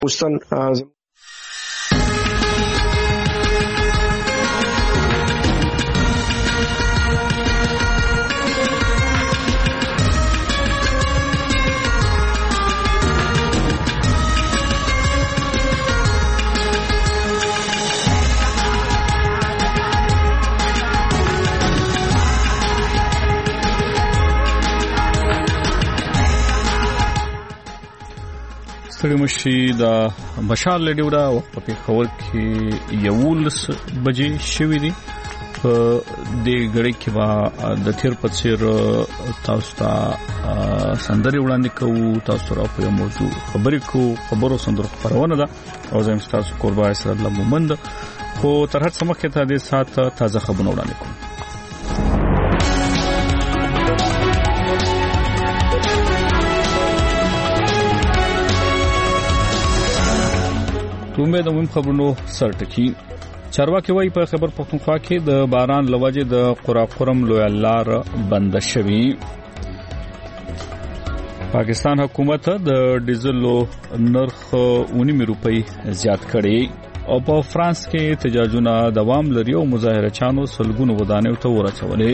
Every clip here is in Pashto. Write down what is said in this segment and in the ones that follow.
خصوصا ستړي مشي د مشال لډیو دا په خبر کې 11 بجې شوې دي په دې غړي کې با د تیر په څیر تاسو ته سندري وړاندې کوو تاسو را په موضوع خبرو سندرو خبرونه ده او زم تاسو قربای سره الله مومند خو تر هڅه مخکې ته د سات تازه خبرونه وړاندې کوم. امید هم خبرونو سرټکی چارواکي وایي په خبر پښتونخوا کې د باران لوجه د قراقرم لوی لار بند شوی. پاکستان حکومت د ډیزلو نرخ 19 روپۍ زیات کړی او په فرانس کې احتجاجونه دوام لري او مظاهره چانو سلګونو ودانیو ته ورچولې.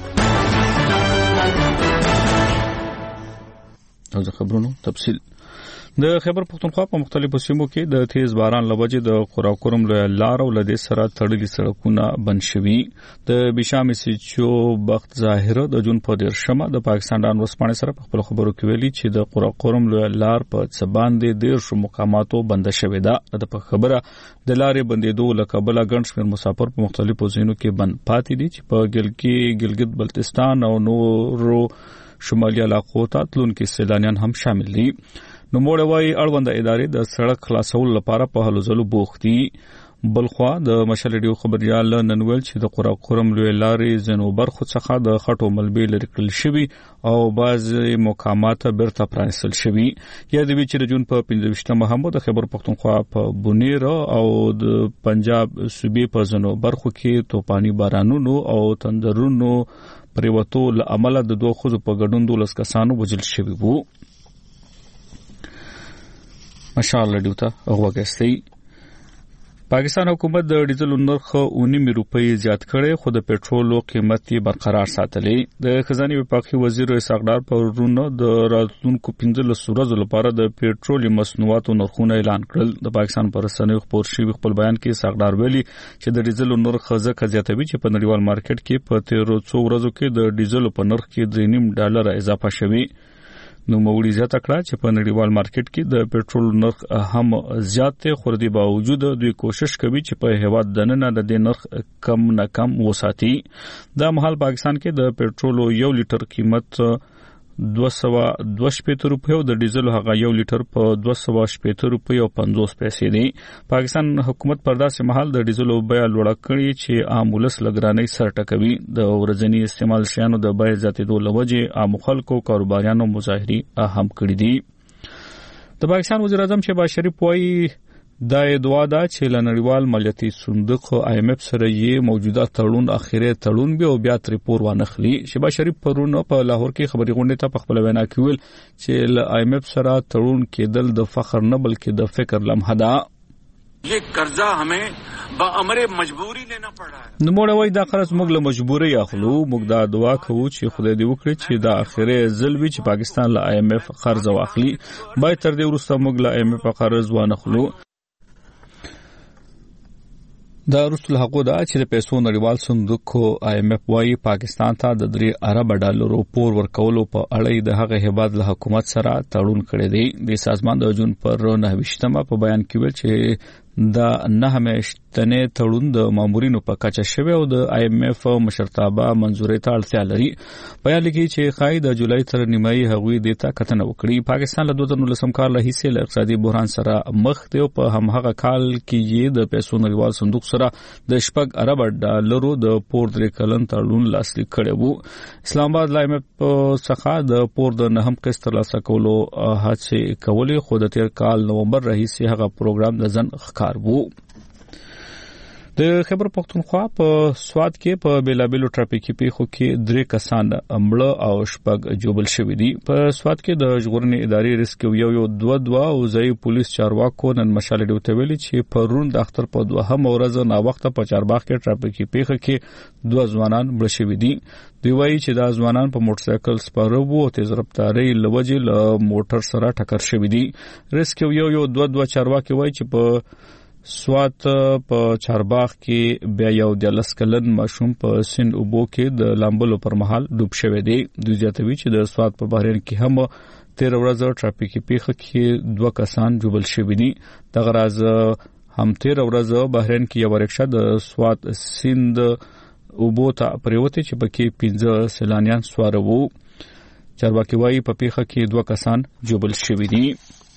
او خبرونو تفصیل د خیبر پختونخوا په مختلفو سیمو کې د تیز باران لوجه د قراقرم لوی لار او لدې سره تړلي سړکونه بند شوي. د بشام سیچو بخت ظاهر د جون په ډیر شمه د پاکستان د ورسپانې سره په خپل خبرو کې ویلي چې د قراقرم لوی لار په څبان د ډیر شو مقاماتو بند شوې ده. د په خبره د لارې بندیدو لکبل غنډ شمیر مسافر په مختلفو ځایونو کې بند پاتې دي چې په ګلګت بلتستان او نورو شمالي علاقو ته تلونکي سیلانیان هم شامل دي. نو موړوي اړوند ادارې د سړک خلاصول لپاره په هلو ځلو بوختي. بلخوا د مشالډیو خبريال ننول چې د قراقرم لوی لارې زنو برخو څخه د خټو ملبي لري کړل شوی او بعض مقامات برته پرانسل شوی. یا د ویچ رجون په 15 محمد خبر پختونخوا په بونیر او د پنجاب صوبې په زنو برخو کې توپانی بارانونو او تندرونو پریوتو لعمله د دوه خزو په ګډون 12 کسانو وجل شوی وو. ماشاءالله دیوتا اوغوګستی. پاکستان حکومت د ډیزل نرخ 19 روپۍ زیات کړي خو د پېټرولو قیمت یې برقرار ساتلې. د خزانه وفاقي وزیر اسحاقدار پرونه د راتلونکو 15 ورځې لپاره د پېټرول مصنوعاتو نرخونه اعلان کړل. د پاکستان پر رسنیو خبر شوی خپل بیان کې اسحاقدار ویلي چې د ډیزل نرخ ځکه زیاتوي چې په نړیوال مارکیټ کې په 13 ورځو کې د ډیزل په نرخ کې $3.5 اضافه شوی. نو موړي زیاته کړه چې په نړیوال مارکیټ کې د پېټرول نرخ هم زیات دی خو د باوجود دوی کوشش کوي چې په هیواد دننه د نرخ کم نه کم وساتي. دا مهال پاکستان کې د پېټرول 1 لیټر قیمت 222 روپۍ او د ډیزل هغه 1 لیټر په 280 روپۍ او 50 پیسې دی. پاکستان حکومت پر داسې مهال د ډیزل بیه لوړه کړې چې عام ولس لګرانۍ سر ټکوي. د ورځنی استعمال شیانو د بیه زیاتېدو لوجه عام خلکو کاروباریانو مظاهري هم کړې دي. د پاکستان وزیر اعظم شهباز شریف وايي دا دعا ده چې لنړیوال مالیاتي صندوق IMF سره یې موجوده تړون اخیری تړون به او بیا تریپور وانخلي. شهباز شریف پرونه په لاهور کې خبري غونډه ته په خپل وینا کې ویل چې IMF سره تړون کېدل د فخر نه بلکې د فکر لمحه ده. یہ قرضہ ہمیں بامر مجبوری لینا پڑا ہے. نو موږ دا قرض موږ له مجبوري اخلو. موږ دا دعا کوو چې خدای دې وکړي چې دا اخیری ځل وي چې پاکستان له IMF قرض واخلي. باید تر دې وروسته موږ له IMF قرض وانخلو. دا رسول حقوق دا چې د پیسو نړیوال صندوق IMF وايي پاکستان ته د $3 پور ورکولو په اړه د هغه هیواد له حکومت سره تړون کړی دی. د سازمان د جون پر 29 په بیان کې ویل چې دا نه همیشتنه تړون د مامورینو په کچه شوی او د IMF مشرتابه منزوري ته اړتیا لري. بیان لیکي چې خای د جولای تر نیمایي هغوی د تا کتنه وکړي. پاکستان له 2019 کال له هیڅ له اقتصادي بحران سره مخ دی او په همغه کال کې یې د پیسو نړیوال صندوق سره د $4 د پور درې کلن تړون لاسلیک کړی وو. اسلام آباد له IMF څخه د پور د نهم قسط ترلاسه کولو هڅه کولې خو د تیر کال نومبر راهیسې هغه پروګرام د ځن ښکار وو. د خیبر پختونخوا په سواد کې په بیلابلو ټرافیکي پیښو کې 3 کسان مړه او شپږ جوبل شوي دي. په سواد کې د ژغورنې ادارې ریسکیو یو 2 او ځای پولیس چارواکو نن مشال ډیو ته ویلي چې پرون د اختر په 2 ورځ نا وخت په چارباغ کې ټرافیکي پیښه کې 2 ځوانان مړه شوي دي. دوی وایي چې دا ځوانان په موټر سایکل سپاره وو او تیز رفتارۍ لوجې له موټر سره ټکر شوي دي. ریسکیو یو 2 چارواکي وایي چې په سوات په چارباغ کې بیا یو د لسکلن ماشوم په سند اوبو کې د لامبلو پر مهال ډوب شوی دی. دوی زیاتوي چې د سوات په بحرین کې هم 13 ورځې ټرافیکي پیښه کې 2 کسان جوبل شوي دي. دغه راز هم 13 ورځې بحرین کې یو رکشا د سوات سند اوبو ته پریوته چې پکې 15 سیلانیان سوار وو. چارواکي وایي په پیښه کې 2 کسان جوبل شوي دي.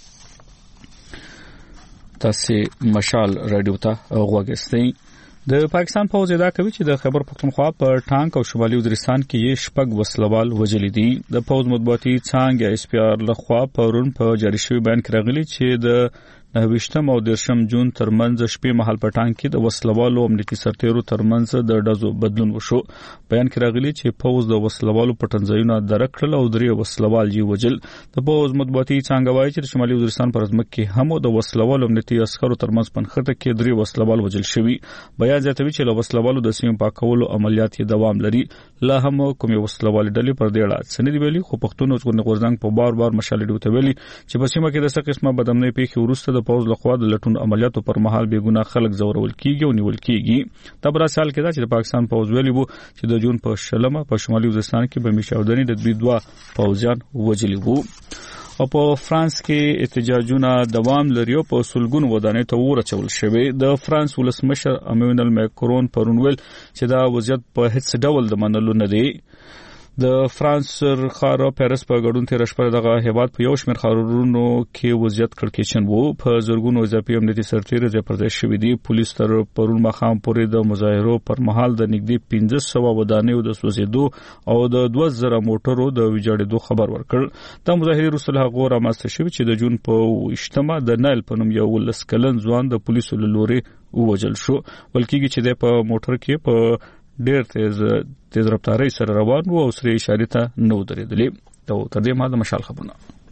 تاسو مشال رادیو ته غوږی. د پاکستان پوځ ادعا کوي چې د خیبر پختونخوا په ټانک او شمالي وزیرستان کې شپږ وسلوال وژلي دي. د پوځ مطبوعاتي څانګه اس پی آر لخوا پرون په جاری شوی بیان کې راغلي چې د 29 او 30 جون ترمنځ شپې مهال په ټانک کې د وسلوالو امنیتي سرتیرو ترمنځ د ډزو بدلون وشو. بیان کې راغلي چې پوځ د وسلوالو پټنځایونه درک کړل او 3 وسلوال یې وژل. د پوځ مطبوعاتي څانګه وایي چې شمالي وزیرستان پر ځمکه کې هم د وسلوالو امنیتي عسکرو ترمنځ پنخته کې 3 وسلوال وژل شوي. بیان زیاتوي چې له وسلوالو د سیمې پاکولو عملیات یې دوام لري. لا هم کومې وسلوال ډلې پر دې اړه سندې ویلي، خو پښتون او غورځنګ په بار مشال ډیو ته ویلي چې په سیمه کې د څه قسمه بدامنۍ پیښې وروسته د پوځ لخوا د لټون عملیاتو پر مهال بې ګناه خلک زورول کیږي او نیول کیږي. دا بر سال کې دا چې د پاکستان پوځ ویلي وو چې د جون په شلمه په شمالي وزیرستان کې به میشاودنی د 2 پوځیان وژلي وو. او په فرانس کې احتجاجونه دوام لري او په سلګونو ودانۍ ته ورچول شوی. د فرانس ولسمشر امانوئل ماکرون پرون ویل چې دا وضعیت په هیڅ ډول د منلو نه دی. د فرانس ښار پیرس په ګډون تیر شپه دغه هیواد په یو شمېر ښارونو کې وضعیت کړکېچن وو. په زرګونو اضافي امنیتي سرتیري ځای پر ځای شوي دي. پولیس تر پرون ماښام پورې د مظاهرو پر مهال د نږدې 1500 ودانیو د سوځېدو او د 2000 موټرو د ویجاړېدو خبر ورکړ. دا مظاهرې وروسته هغه رامنځته شوي چې د جون په 28مه د نایل په نوم یو 19 کلن ځوان د پولیسو له لورې ووژل شو. ولکېږي چې د په موټر کې په ډېر تیز رفتارۍ سره روان وو او سره اشارې ته نه ودرېدلې. تر دې ما د مشال خبرونه.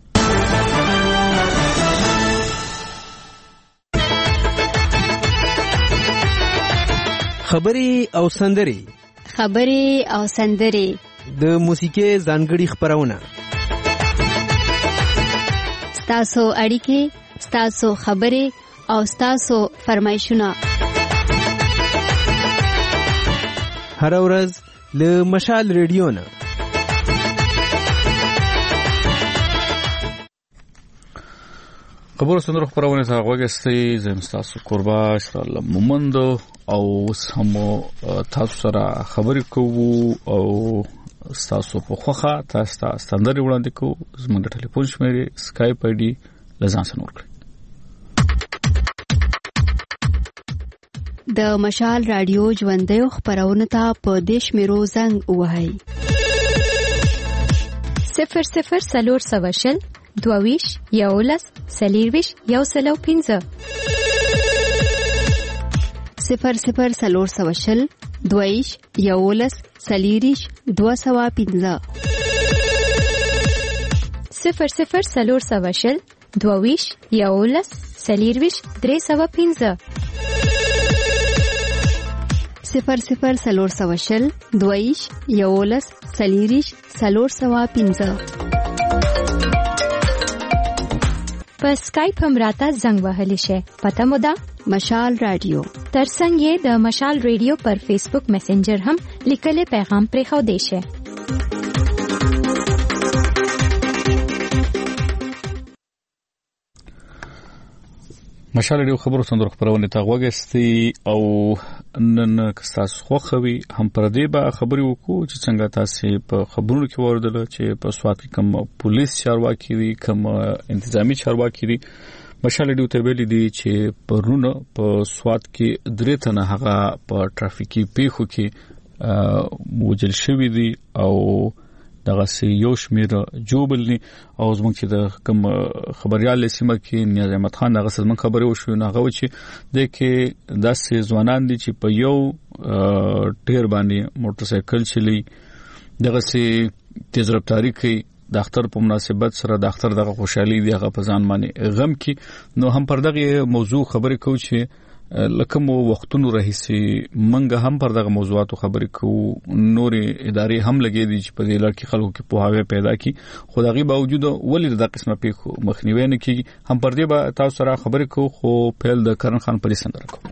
خبرې او سندرې د موسیقي ځانګړي خبرونه. ستاسو اړیکې، ستاسو خبرې او ستاسو فرمایشونه هر ورځ له مشال ریډیو نه. خبرو سندرو خبرونه ته غوږی. زم تاسو قربا اشرال مومند او هم تاسو سره خبرې کوو او تاسو په خوخه تاسو ستندري وړاندې کوو. زموږ د ټلیفون شمیرې سکایپ آی ډي لزان سره ورکړئ. د مشال رادیو ژوندۍ خبرونه ته په دیش میرو زنګ وهاي 00 سلور سواشل 22 یولس سلیرویش یو سلو 15 00 سلور سواشل 22 یولس سلیریش 215 00 سلور سواشل 22 یولس سلیرویش 315 00 سلور سواشل 22 یولس سلیریش 315 په سکایپ هم راته زنګ وهلی شي. پته مو ده مشال رادیو. ترڅنګ یې د مشال رادیو پر فیسبوک میسنجر هم لیکلي پیغام پرې خو دی شي. مشال ډیو خبرو سندرو خبرونه ته غوږی او نن تاسو خوخوي هم پر دې به خبرې وکړو چې څنګه تاسو په خبرونو کې وردل چې په سوات کې کوم پولیس چارواکي دي، کوم انتظامی چارواکي دي. مشال ډیو ته ویلي دي چې پرونه په سوات کې 3 تنه هغه په ټرافیکي پیښو کې وژل شوي دي او دغه سي یو شمیر جوبلني او زموږ چې د کوم خبريال سیمه کې نیاز احمد خان دغه سمون خبري وشو نه غو چې د کې 10 ځوانان دي چې په یو ټیر باندې موټر سایکل چلی دغه سي تیز رفتاری کوي د اختر په مناسبت سره د اختر دغه خوشحالي دی هغه په ځان باندې غم کې نو هم پر دغه موضوع خبرې کوو چې لکه مو وختونو راهیسي منګه هم پر دغه موضوعاتو خبرې کوو نورې ادارې هم لګې دي چې په دې لړ کې خلکو کې پوهاوی پیدا کړي خو دغه باوجود ولې د قسمه پیښو مخنیوي نه کیږي هم پر دې به تاسو سره خبرې کوو خو پیل د کرن خان پرې سندره کوو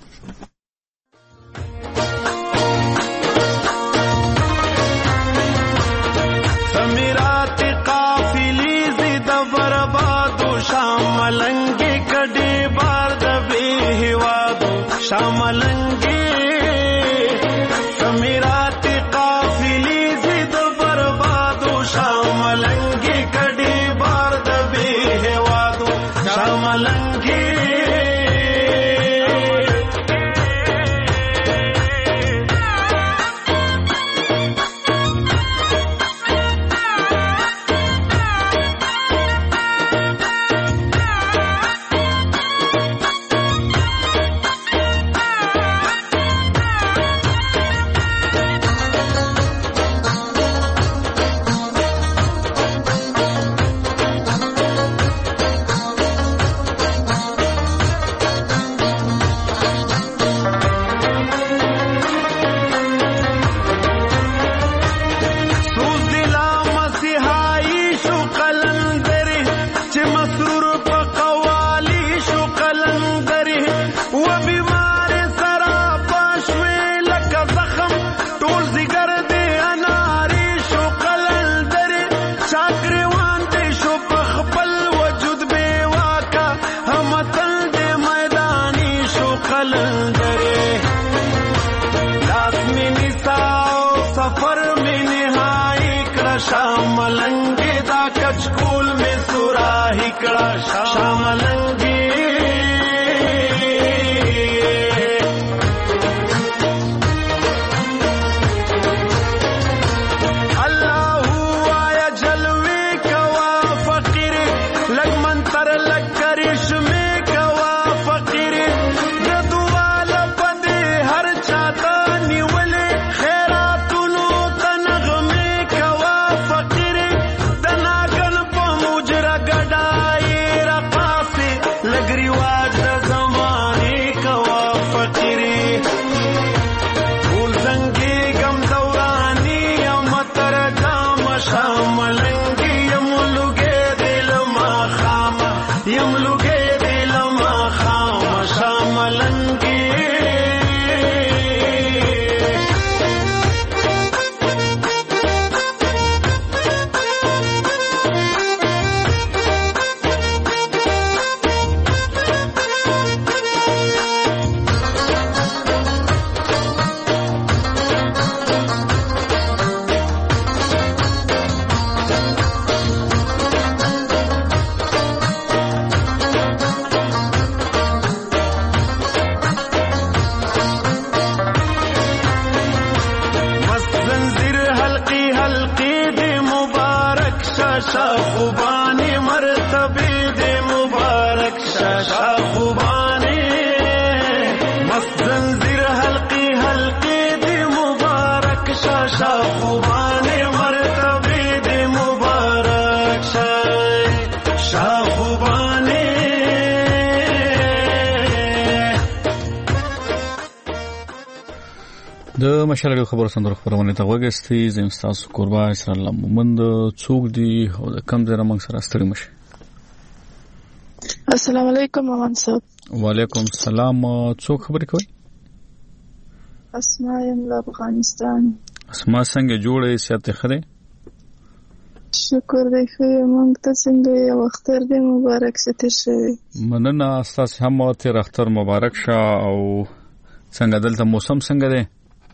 شاملنگی کډی بار د به هوادو شاملنگی سمیرات قافلی زید بربادو شاملنگی کډی بار د به هوادو شاملنگی شاملنگی دا کچکول میں سوراہی کڑا شاملنگی اللہ آیا جلوے کوا فقیر لگ منتر لگ کرش میں کوا فقیر جدوال پدے ہر چاہتا نیولے خیراتونو تنغ میں کوا فقیر دناگن پا مجرہ گڑائی رقاسی لگری واج زمانی کوا فقیری پھول زنگی گم دورانی امتر جام شاملنگی یملوگے دل ما خام یملوگے دل ما خام شاملنگی خوبانی مرتبی دے مبارک شاشا خوبانی مست زنجیر حلقی حلقی دے مبارک شاشا خوبانی مرتبی دے مبارک شاشا خوبانی د مشالګو خبرو سندرو خبرونه ته وګستي زم تاسو قربا اسر الله مومند څوک دی او د کم زره موږ سره ستړي مشه. السلام علیکم مومند صاحب. وعلیکم السلام. څوک خبرې کوي؟ اسماء یم له افغانستان. اسماء څنګه جوړې سیاته خره؟ شکر دی خو موږ ته څنګه یو اختر دی مبارک ستې شوی. مننه تاسو هم تیر اختر مبارک شه او څنګه دلته موسم څنګه دی؟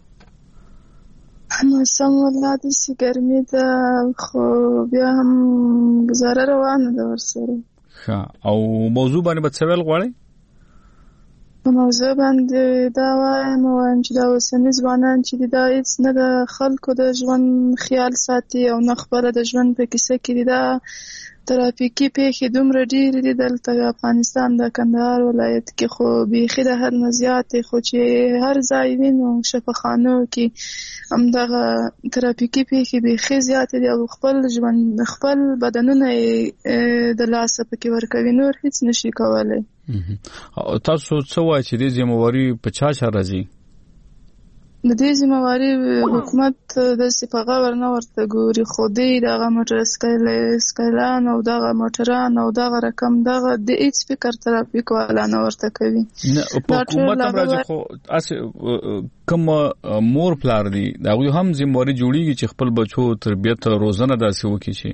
موسم والله د ګرمي ده خو بیا هم گزاره روانه ده ورسره. ښه او موضوع باندې به څه ویل غواړئ؟ په موضوع باندې دا وایم چې دا اوسني ځوانان چې دا هیڅ نه د خلکو د ژوند خیال ساتي او نه خپله د ژوند په کیسه کې دي. دا ترافیکي پیښې دومره ډېرې دي دلته افغانستان د کندهار ولایت کې، خو بیخي د حد نه زیاتې، خو چې هر ځای وینو شفاخانو کې همدغه ترافیکي پیښې بیخي زیاتې دي او خپل ژوند خپل بدنونه د لاسه پکې ورکوي، نور هیڅ نشي کولی. تاسو څه وایئ چې دې ذمہواري په چا راځي؟ د دې ذمہواري حکومت داسې په غور نه ورته ګوري، خو دوی دغه موټر سکایلان او دغه موټران او دغه رقم دغه د هیڅ فکر ترافیک والا نه ورته کوي. په حکومت هم راځي، خو کوم مور پلار دي هغوی هم ذمہواري جوړیږي چې خپل بچو تربیت روزنه داسې وکړي چې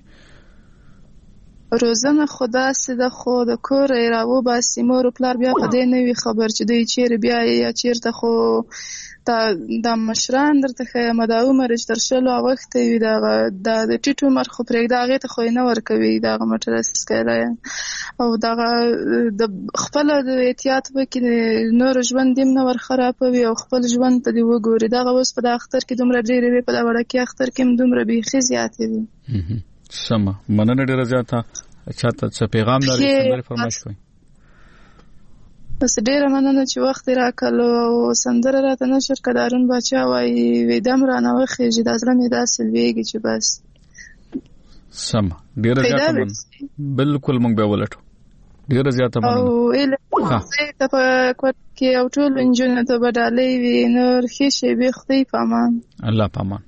روزنه خو داسې ده، خو د کوره یې راوباسي مور پلار بیا په دې نه وي خبر چې دوی چیرې بیایي یا چیرته. خو دا مشران درته ښیم دا عمر چې تر 20 اوښتی وي دغه د ټیټ عمر خو پرېږده هغې ته خو یې نه ورکوي دغه موټر سکایلان او دغه د خپله د احتیاط وکړي نور ژوند دې نه ور خرابوي او خپل ژوند ته دې وګوري. دغه اوس په د اختر کې دومره ډېرې وي، په د وړکي اختر کې هم دومره بیخي زیاتې وي. سمه مننه ډېره زیاته. چاته څه پیغام لري سندرې فرمایش کوئ؟ بس ډېره مننه چې وخت یې راکړلو او سندره راته نشر که دارون باچا وایي ویدم رانه وخېږي دا زړه مې داسې لویږي چې بس. سمه ډېره زیاته مننه. بلکل موږ بیا ولټو. ډېره زیاته مننه. او ته په کوټ کې او ټولو نجونو ته به ډالۍ وي. نور ښې شېبې خدای په امان. الله په امان.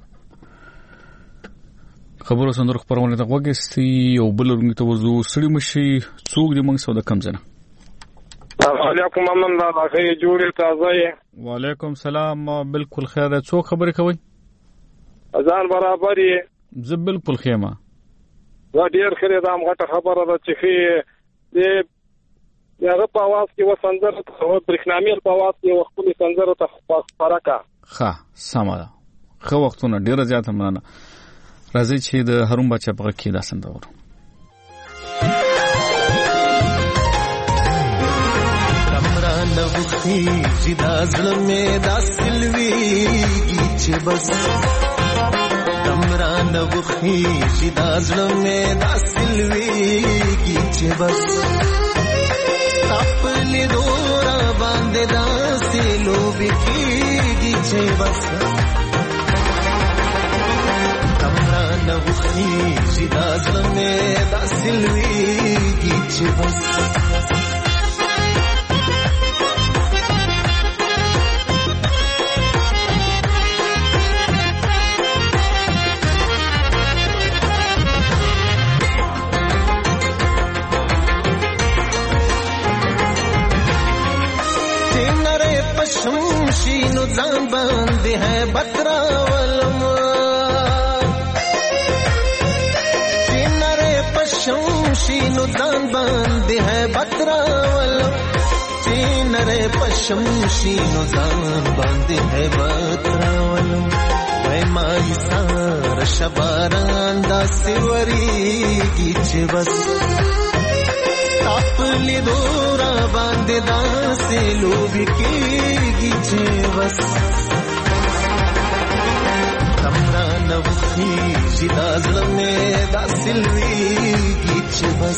خبرو سندرو خپرونه ته غوږ ایستی او بل ورنګ ته وځو. سړي مشي څوک دې موږ سودا کم ځنه. علیکم امن الله خیر جوړې تازه یې. وعلیکم سلام. بالکل خیر ده. څوک خبرې کوي؟ ځان برابر یې. زه بالکل خیمه. دا ډېر ښه ده. هم غټه خبره ده چې ښې دې هغه په اواز کې و سندره ته برېښنامېل په اواز کې و خپلې سندرو ته خپره کړه. ښه سمه ده. ښه وختونه ډېره زیاته مننه. راځئ چې د هارون باچا په غږ کې دا سندره واورو. نوخیږي دا زړه مې داسې لویږي چې بس تمرا نوخیږي دا زړه مې داسې لویږي چې بس خپلې دورا باندې داسې لوبې کېږي چې بس تمرا نوخیږي دا زړه مې داسې لویږي چې بس شمشینو ځان باندې ہے بترا ولما چینره پشمشینو ځان باندې ہے بترا ولما چینره پشمشینو ځان باندې ہے بترا ولما وای مای سار شباران دا سیوریږي چې بس خپلې دورا باندې داسې لوبې کېږي چې بس تمرا نوخیږي دا زړه مې داسې لویږي چې بس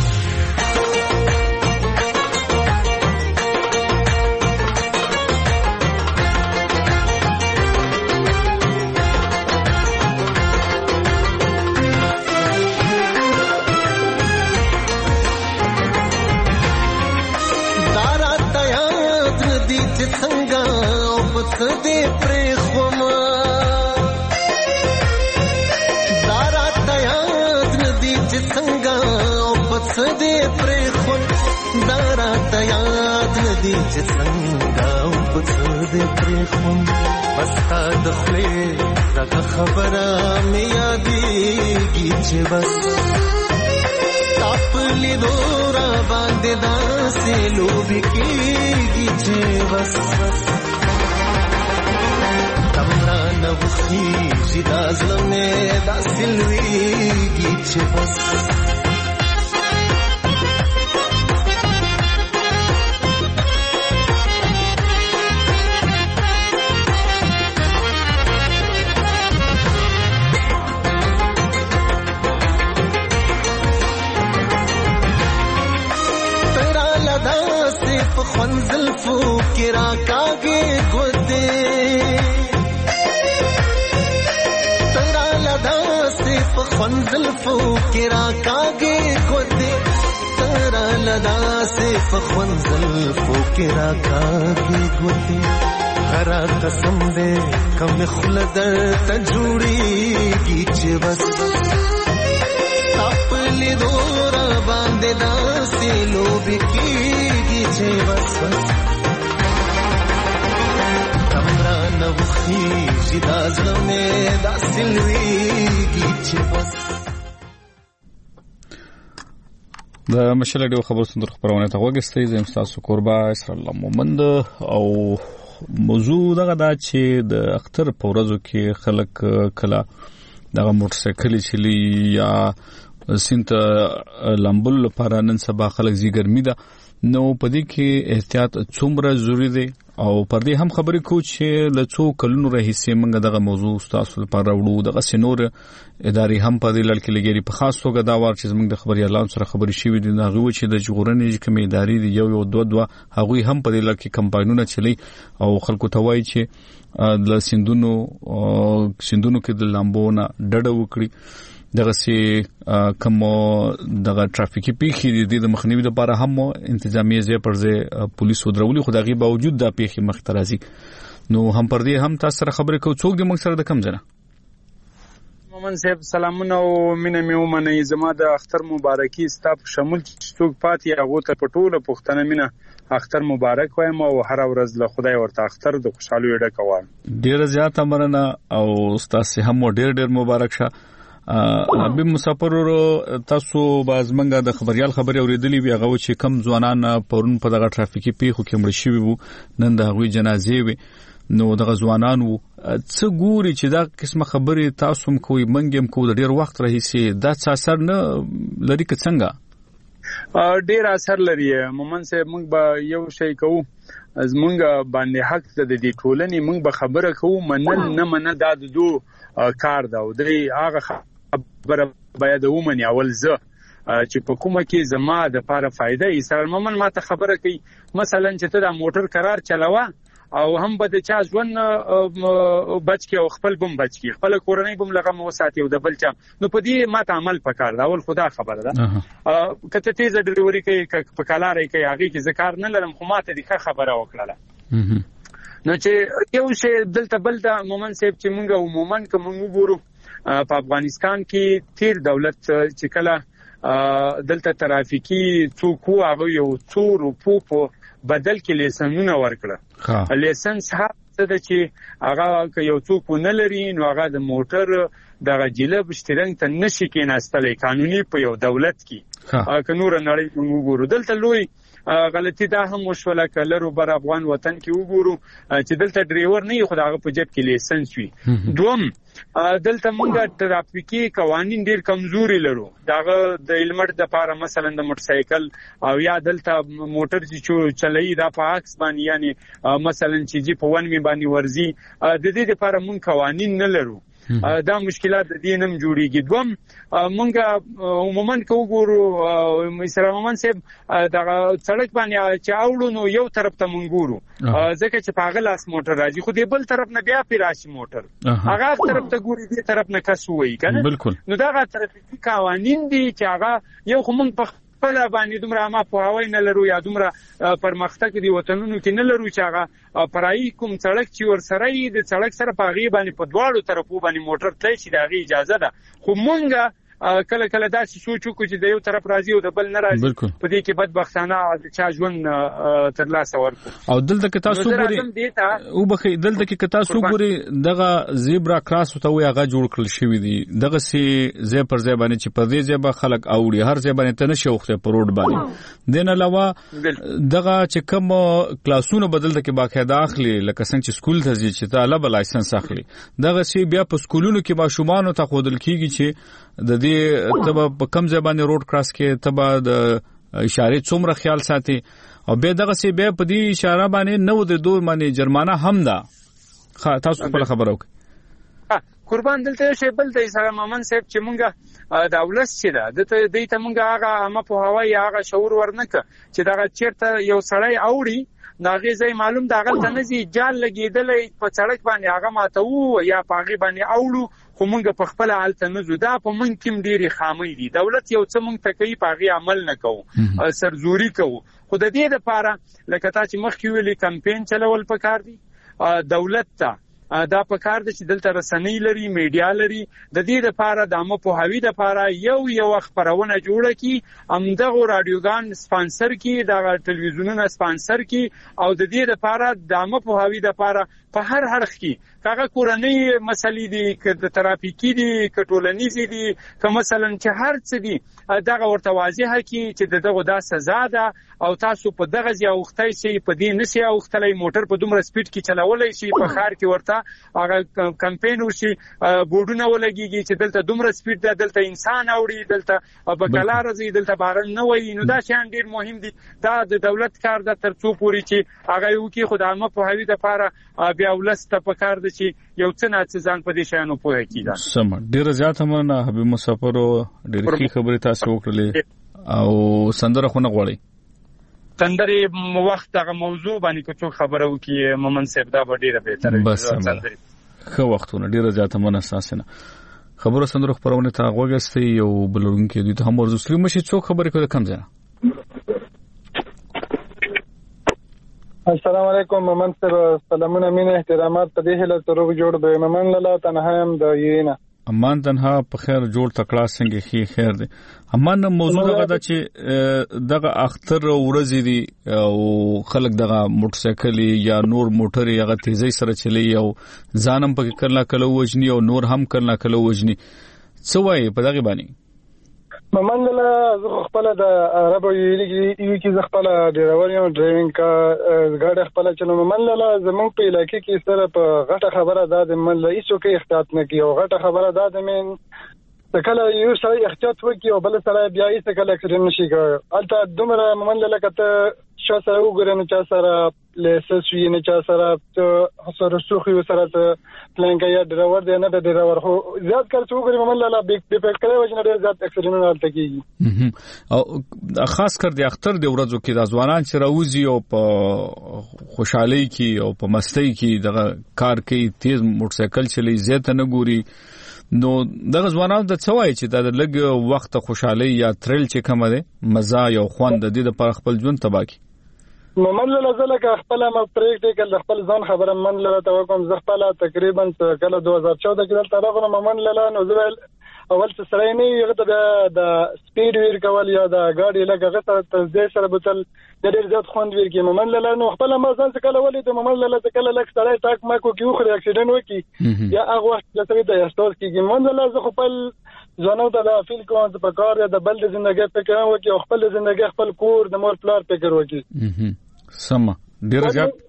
دې پرې خوما دارا تیاد ندی چې څنګه او پس دې پرې خون دارا تیاد ندی چې څنګه او پس دې پرې خون بس تا د خپل دغه خبره مې یادېږي چې بس خپلې دورا باندې داسې لوبې کېږي چې بس تمرا نوخیږي دا زړه مې داسې لویږي چې بس په خوند زلفو کې راکاږي ګوتې ترا لداسې په خوند زلفو کې راکاږي ګوتې ترا لداسې په خوند زلفو کې راکاږي ګوتې هر قسم دې کم خلد ته جوړيږي چې بس خپل دورا باندې داسې لوبي کېږي چې بس تمرا نوخي چې دازله مې داسې لويږي چې بس. د مشلډیو خبر سندر خبرونه ته وګستئ زم تاسو قربا اسر الله مومند او موضوع دغه دا چې د اختر په ورځو کې خلک کلا دغه موټر سایکل چلی یا سینت لامبل لپاره نن سبا خلک زی ګرمي ده نو پدې کې احتیاط څومره ضروری دی او پر دې هم خبرې کو چې لڅو کلونو راهیسې موږ دغه موضوع تاسو لپاره وړو دغه سينور ادارې هم په دې لړ کې لګيري په خاص توګه دا ور چې موږ د خبري اعلان سره خبرې شوې دي هغه و چې د جغورنې کمې ادارې دی یو دوه هغه هم په دې لړ کې کمپاینونه چلی او خلکو ته وایي چې د سندونو کې د لامبونه ډډه وکړي دغه سي کوم دغه ټرافیکي پیښې دي د مخنیوي لپاره هم انتظامی ځای پر ځای پولیس ودرولي خو دغه باوجود د پیښې مخ ترازي نو هم پر دې هم تاسو سره خبرې کوو څوک د موږ سره د کم ځنه مومن صاحب سلامونه او مینه مې ومنئ زما د اختر مبارکي ستاسو شامل څوک پاتې هغه ته پټوله پښتنه مینه اختر مبارک وایم او هر ورځ له خدای ورته اختر د خوشحالي ډکه وایم ډیر زیات مننه او تاسو هم ډیر مبارک شه ابي مسافر تاسو بازمنګه د خبريال خبري اوریدلې وی هغه چې کم ځوانان پرون په دغه ټرافیکي پیښو کې مړ شوي وو نن د هغوی جنازې وي نو دغه ځوانان وو څه ګوري چې دا قسمه خبري تاسو هم کوی منګم کو د ډیر وخت راهیسي دا څه اثر نه لري که څنګه ډیر اثر لري مومن صاحب موږ به یو شی کوو از موږ باندې حق د دې ټولنې موږ به خبره کوو منل نه منل دا د دو کار دا او درې هغه خبره باید ومني اول زه چې په کومه کې زما د لپاره فائدہ یې سره مومن ماته خبره کوي مثلا چې ته دا موټر قرار چلاوه او هم به د چا ځوان بچ کې او خپل بم بچ کې خپل کورنۍ بم لغه مو ساتي او د بل چا نو په دې ماته عمل پکار دا اول خدا خبره ده کته تیز ډریوري کوي په کالاري کوي هغه کې ذکر نه لرم خو ماته دې خبره وکړه نو چې یو شی دلته بل د مومن صاحب چې مونږ عموما کوم وګورو په افغانستان کې تیر دولت چې کله دلته ترافیکي څوک هغه یو څور په بدل کې لیسنونه ورکړه لیسنس هغه د چې هغه یو څوک نه لري نو هغه د موټر دغه جلب شترنګ ته نشي کېناستلې قانوني په یو دولت کې که نور نړۍ وګورو دلته لوی غلطی دا هم وشوله کلرو بر افغان وطن کې وګورو چې دلته ډرایور نه خو دغه په جیب کې لیسنس وي دوم دلته مونږ ترافیکي قوانين ډیر کمزوري لرو دغه د هلمټ د لپاره مثلا د موټر سایکل او یا دلته موټر چې چلایي دا په عکس باندې یعنی مثلا چې جی په ون می باندې ورزي د دې لپاره مونږ قوانين نه لرو دا مشکلات د دینم جوړیږي دوم مونږ عموما وګورو مثلا مومن صاحب دا سړک باندې چې اوړو نو یو طرف ته مونږ ګورو ځکه چې پاغل اس موټر راځي خو دې بل طرف نه بیا پیراشي موټر هغه طرف ته ګوري دې طرف نه کس وایي کنه نو دا ترافیکي قوانین دي چې هغه یو خو مونږ په خپل باندې دومره ما په هوای نه لرو یا دومره پرمختګ دی وطنونو کې نه لرو چې هغه پرای کوم سړک چې ور سره د سړک سره پاغي باندې په دواړو طرفو باندې موټر تللی شي دا غي اجازه ده خو مونږه کله داسې سوچ وکړو چې د یو طرف راځي او د بل نه راځي په دې کې بدبختانه چا ژوند تر لاسه ورکو او دلته کې تاسو ګوري او بخې دلته کې تاسو ګوري دغه زیبرا کراس ته وي هغه جوړ کړل شوی دی دغه سي زی پر زی باندې چې په دې زی به خلک اوړي هر زی باندې ته نشي وخته په روډ باندې دین علاوه دغه چې کوم کلاسونه بدلته کې باقاعده اخلي لکه څنګه چې سکول ته ځي چې طالب لایسنس اخلي دغه سي بیا په سکولونو کې ماشومان ته خودل کیږي چې د دې تبه په کم ځای باندې روډ کراس کې تبه د اشاره څومره خیال ساتي او به دغه سی به په دې اشاره باندې 9 د 2 باندې جرمانه هم ده تاسو په خبرو کې قربان دلته شی بل دی سره مامن صاحب چې مونږه د اولس چې ده د دې ته مونږه هغه ما په هوا یا هغه شعور ورنک چې دا چیرته یو سړی اوړي ناغي زي معلوم دا غل تنزي جال لګیدلې په سړک باندې هغه ماتو یا پاغي باندې اوړو خو مونږ په خپل حالت نزو دا په مونږ کې ډېری خامي دي دولت یو څه مونږ ته کوي پاغي عمل نه کوو سرزوري کوو خو د دې لپاره لکه تا چې مخکې ویلي کمپاین چلول پکار دي دولت ته دا پکار دي چې دلته رسنۍ لري میډیا لري د دې لپاره د عامه پوهاوی لپاره یو خبرونه جوړه کی همدغه رادیوګان سپانسر کی د ټلویزیونونو سپانسر کی او د دې لپاره د عامه پوهاوی لپاره په هر حرخ کې هغه کورنۍ مسلې دي ک ترافیکي دي ک ټولنیزي دي ک مثلا چې هر څه دي دغه ورته واضحه کی چې دغه دا سزا ده او تاسو په دغه ځای وختای شي په دې نشي وختلې موټر په دومره سپیډ کې چلولای شي په خار کې ورته هغه کمپاین وشي بورډونه ولګيږي چې دلته دومره سپیډ ده دلته انسان اوړي دلته بګلا راځي دلته بارن نه وای نو دا شان ډیر مهم دي دا د دولت کار ده تر څو پوری چې هغه یو کې خدامه په هوی د لپاره بیا ولسته په کار دي چې یو څه نه ځان په دې شانو پوهه کیدا سم ډیر زیات هم نه حبیب مسافر ډیر ښه خبره تاسو وکړلې او سندره خو نه غواړي تندرې وخت هغه موضوع باندې کوم خبره وکي مومن صاحب دا ډیره بهتره بس ښه وختونه ډیره زیاته من اساسنه خبره سندره خبرونه ته غوګستي یو بلورونکو دي ته هم ورزسلی مشي څوک خبرې کوي کم ځای السلام علیکم مومن صاحب سلامونه مين احترامات په دې هله تروغ جوړ به مومن لاله تنها هم د یینا امان تنها په خیر جوړ تکړه څنګه خیر دی امان موضوع هغه د چې دغه اختر ورځې دي او خلک دغه موټر سایکل یا نور موټر هغه تیزی سره چلی او ځانم په کله وجنی او نور هم کله وجنی څه وایي په دغه باندې مومن لاله خپل د عربو یو کې خپل ډرایور یم ډرایوینګ کا ګاډي خپل چلو مومن لاله زموږ په علاقې کې سره په غټه خبره ده من له هیڅ کې احتیاط نه کوي او غټه خبره ده من کله یو سړی احتیاط وکړي او بل سره بیا یې کله اکسیډنټ نشي کوي البته دومره مومن لاله کته شو سره وګورم چې سره لیسنس وی نه چې سره سره سوخي سره پلانګ یا ډرایور دی نه ډرایور خو زیات کار څو وګورم مومن لاله بیگ کړی وجه نه زیات اکسیډنټ حالت کیږي او خاص کر د اختر د ورځو کې د ځوانان چې راوځي او په خوشحالي کې او په مستی کې دغه کار کوي تیز موټر سایکل چلی زیات نه ګوري نو دغه ځوانان د څوای چې د لګ وخت خوشحالي یا ترل چې کوم ده مزه یو خوند د دې لپاره خپل ژوند تباکی مومن لاله زلکه خپل ما پریکټ کله خپل ځان خبره من لاله توقم زغپل تقریبا کله 2014 کې تل راغله مومن لاله نو زول اول څه سره نه یغه د سپیډ ویر کول یا د ګاډي لګه ته د سره بوتل د ډیر زیات خوند ویر کې مومن لاله نو خپل ما ځان څه کله ولې د مومن لاله کله لک سره تاک ما کو کیو خو اکسیډنټ وکي یا هغه وخت لته د استول کې مومن لاله زه خپل ځانو ته د فیل کوم په کار یا د بل د ژوندۍ فکر وکي او خپل ژوندۍ خپل کور د مور پلار فکر وکي سم ډیر زیات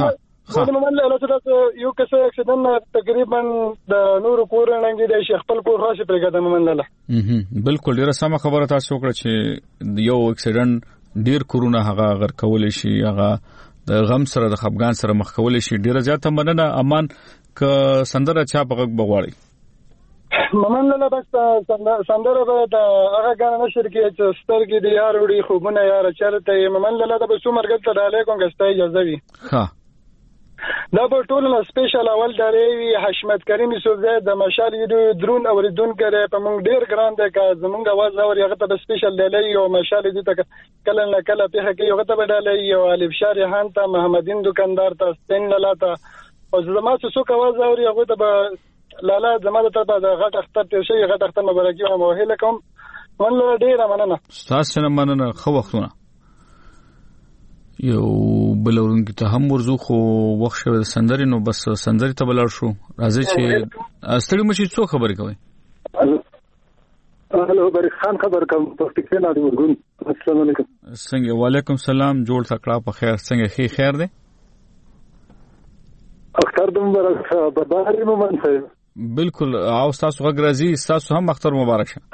مومن لاله ته یو کس اکسیډنټ تقریبا د نور کور ننګ د شیخ خپل کور خاصه پرګه مومن لاله بالکل ډیره سم خبره تاسو وکړه چې یو اکسیډنټ ډیر کورونه هغه غر کول شي هغه د غم سره د خپګان سره مخ کول شي ډیره زیاته مننه امان ک سندره چا په بغواړي مومن لاله بس سندره به د هغه غان نشر کې چې سترګې د یار وړي خوبونه یار چرته مومن لاله د بسو مرګ ته ډالې کوم غستای اجازه وي ها دا په ټولنه سپیشل اول درې حشمت کریم یوسف زید د مشال درون اوریدون کړي په مونږ ډیر ګران ده که زمونږ आवाज اور یغه ته سپیشل دی او مشال دي ته کله نه کله په هغه یغه ته بدلې او الف شار هان ته محمدین دکاندار ته سپین لاله او زما څه आवाज اور یغه ته لاله زما ته د غټ اختر ته شي غټ اختر مبارکي او موهله کوم ولله ډیر مننه تاسو نه مننه خو وختونه یو بلورونکو ته هم ورزو خو وخت شوه د سندري نو بس سندري ته بلار شو راځي چې استړي مشي څو خبرې کوي هلو بریک خان خبر کوم پښتون نه ورګون السلام علیکم څنګه وعلیکم سلام جوړ تکړه په خیر څنګه خیر دی اختر مبارک په بهاري مومن صاحب بالکل او تاسو غږ تاسو هم اختر مبارک شه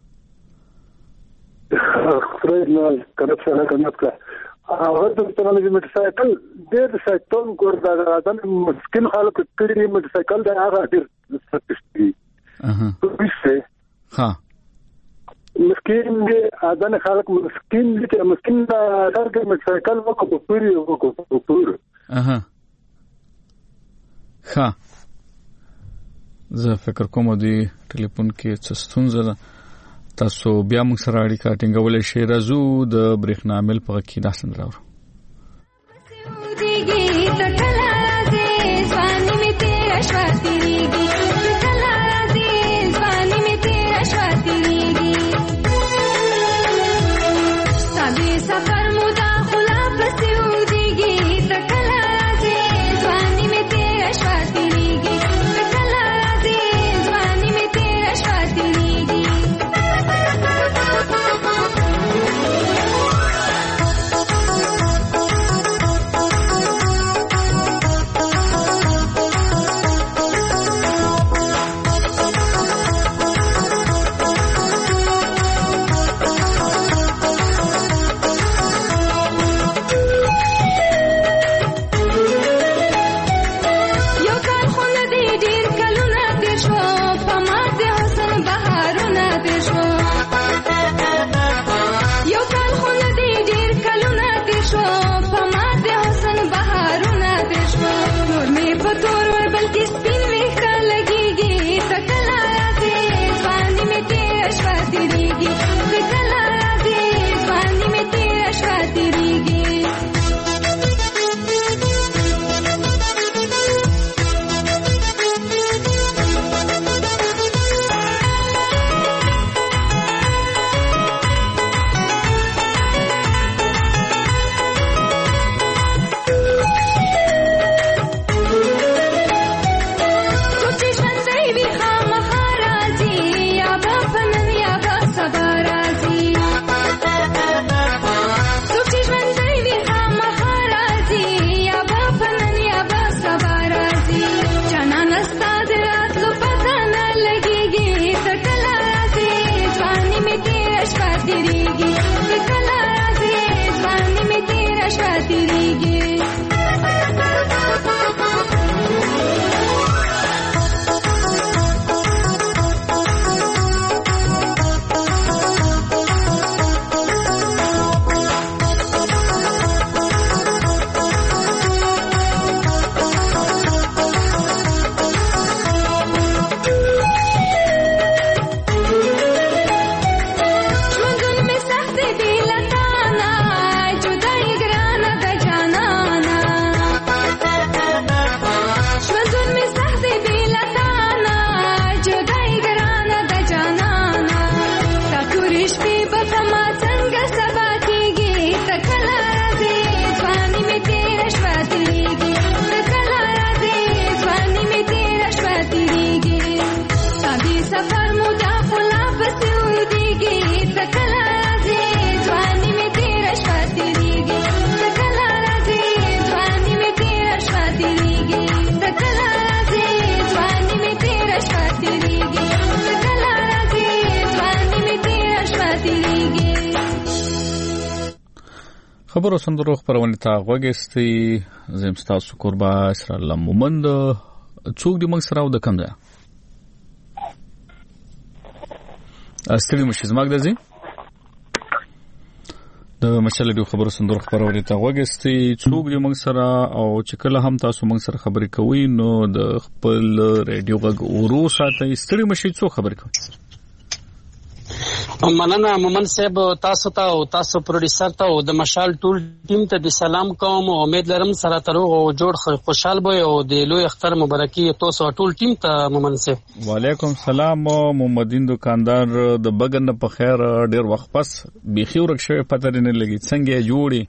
خیر نه کړه څنګه کنه هغه د ټکنالوژي موټر سایکل ډېر سایکل کور دا د مسکین خلک کړي موټر سایکل دا هغه ډېر سپشتي ویسه ها مسکین دې اذن خلک مسکین دي چې مسکین دا درګه موټرسایکل وکړو پوری وکړو ها زه فکر کوم دی ټلیفون کې څه ستونزه ده تاسو بیا موږ سره اړیکه ټینګولای شئ راځو د برېښنا مل په کې داسن راوړو خبرو سندرو خبرونه تا غوګستی زم تاسو قربا اسرائیل مومند څوک دی موږ سره د کم ده استری مشي زماګ دزي د مشالې خبرو سندرو خبرونه تا غوګستی څوک دی موږ سره او چې کله هم تاسو موږ سره خبرې کوي نو د خپل ریډیو غږ ورو ساتي استری مشي څو خبرې کوي مننه مومن صاحب تاسو ته او تاسو پروډوسر ته او د مشال ټول ټیم ته د سلام کوم او امید لرم سره تر او جوړ خوشحال وي او د لوی اختر مبارکي تاسو ټول ټیم ته مومن صاحب وعلیکم سلام محمدین دکاندار د بغن په خیر ډیر وخت پس بيخي ورک شوی پته نه لګي څنګه جوړي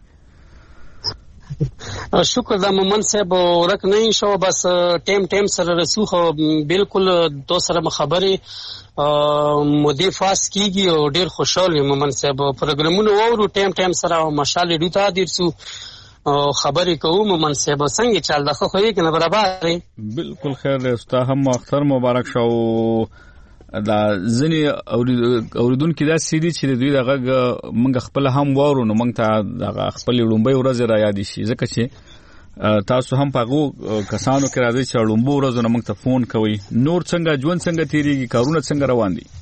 شکر دا مومن صاحب ورک نه شو بس ټیم سره رسوخ بالکل تو سره خبري مودي فاس کیږي او ډیر خوشاله مومن صاحب پروګرامونه وورو ټیم سره مشال ډوتا دیرسو خبرې کوم مومن صاحب څنګه چل دغه خو یې کنه برابر بالکل خیر استاد هم اختر مبارک شو دا ځنی اوریدونکو دا سیدی چې دوی دغه موږ خپل هم وورو نو موږ ته دغه خپل لومبي ورځ را یاد شي ځکه چې تاسو هم پاغو کسانو کې راځي چې لومبو ورځو موږ ته فون کوي. نور څنګه ژوند څنګه تیریږي، کارونه څنګه روان دي؟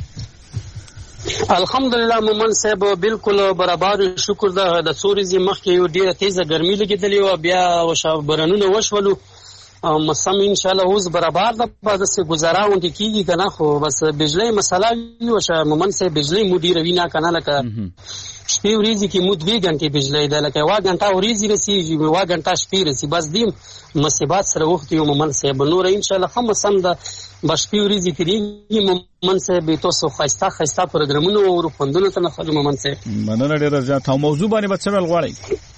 الحمدلله مومن صاحب بالکل برابر شکر ده. د څوريزي مخکې یو ډیره تیزه ګرمي لګیدلې او بیا برانونه وشولو مسم ان شاء الله اوس برابر ده. بعد سے گزارا وندي کیږي کنه، خو بس بجلی مسله یو شه مومن صاحب بجلی مدیر وینا کنه لکه شپې ورځې کې مو 2 غنټې بجلی ده، لکه 1 غنټه ورځې رسیږي 1 غنټه شپې رسي، بس دیم مصیبات سره وخت یو مومن صاحب نور ان شاء الله هم سم ده. بس شپې ورځې تیریږي مومن صاحب. تاسو خاصه پروګرامونه او فندونه ته نه خلک مومن صاحب مننه ډیره زیات. او موضوع باندې بچل غواړي؟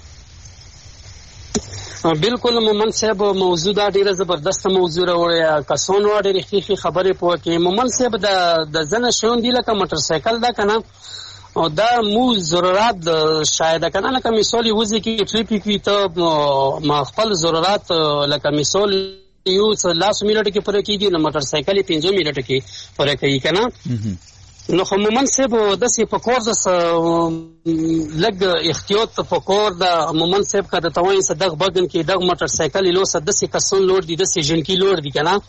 بالکل مومن صاحب موضوع دا ډیره زبردست موضوع راوړی. کسانو ډیره ښه خبرې پوه کې مومن صاحب د زنه شون دی لکه موټر سایکل دا کنه، او دا مو ضرورت شاید کنه، لکه مثال وځي کې ټریفیک وي ته ما خپل ضرورت لکه مثال یو 10 منټ کې پوره کیږي، نو موټر سایکل 15 منټ کې پوره کوي کنه. نو خو مومن صاحب داسې په کور د لګ احتیاط په کور د مومن صاحب کا د توای صدق بدن کې د موټر سایکل لو سدسي کسون لوړ دي، د جنکی لوړ دي کنه.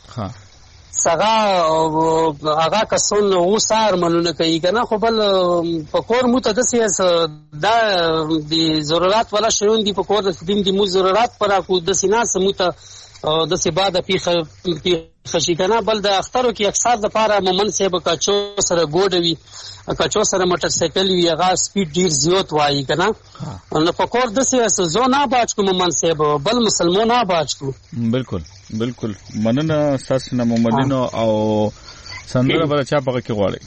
سغا هغه کسون و سار منونه کوي کنه، خو بل په کور مو ته دا د ضرورت ولا شون دي په کور د دین دي مو ضرورت پر کو د سینا سموته د سباده پیخه خشي کنه. بل د اخترو کې اکثر د پاره مومن صاحب کاچو سره ګوډوي، کاچو سره موټر سایکل وی هغه سپیډ ډیر زیات وایي کنه. نو په کور د سیاسه زونه باج کو مومن صاحب بل مسلمانانه باج کو. بالکل مننه ساس نه مومنینو. او سندره بل چا پکې غواړي؟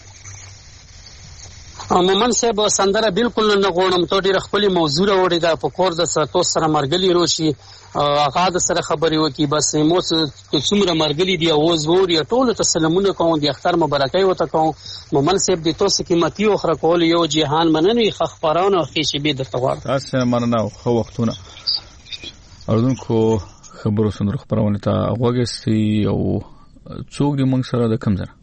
مومن صاحب سندره بالکل نه غوړم، ته ډیر خپل موضوع وړي دا په کور د ساتو سره مرګلي روشي هغه د سره خبرې وکي. بس مو څومره مرګلي دی او زور یا ټول تسلیمونه کوم دي، اختر مبارکي وته کوم. مومن صاحب د توسه قیمتي او خره کول یو جهان مننه خبرونه او خېشي به د تغوار تاسو مننه خو وختونه اردن کو خبرو سندره خبرونه ته وګورئ او څوک دې موږ سره د کم ځای.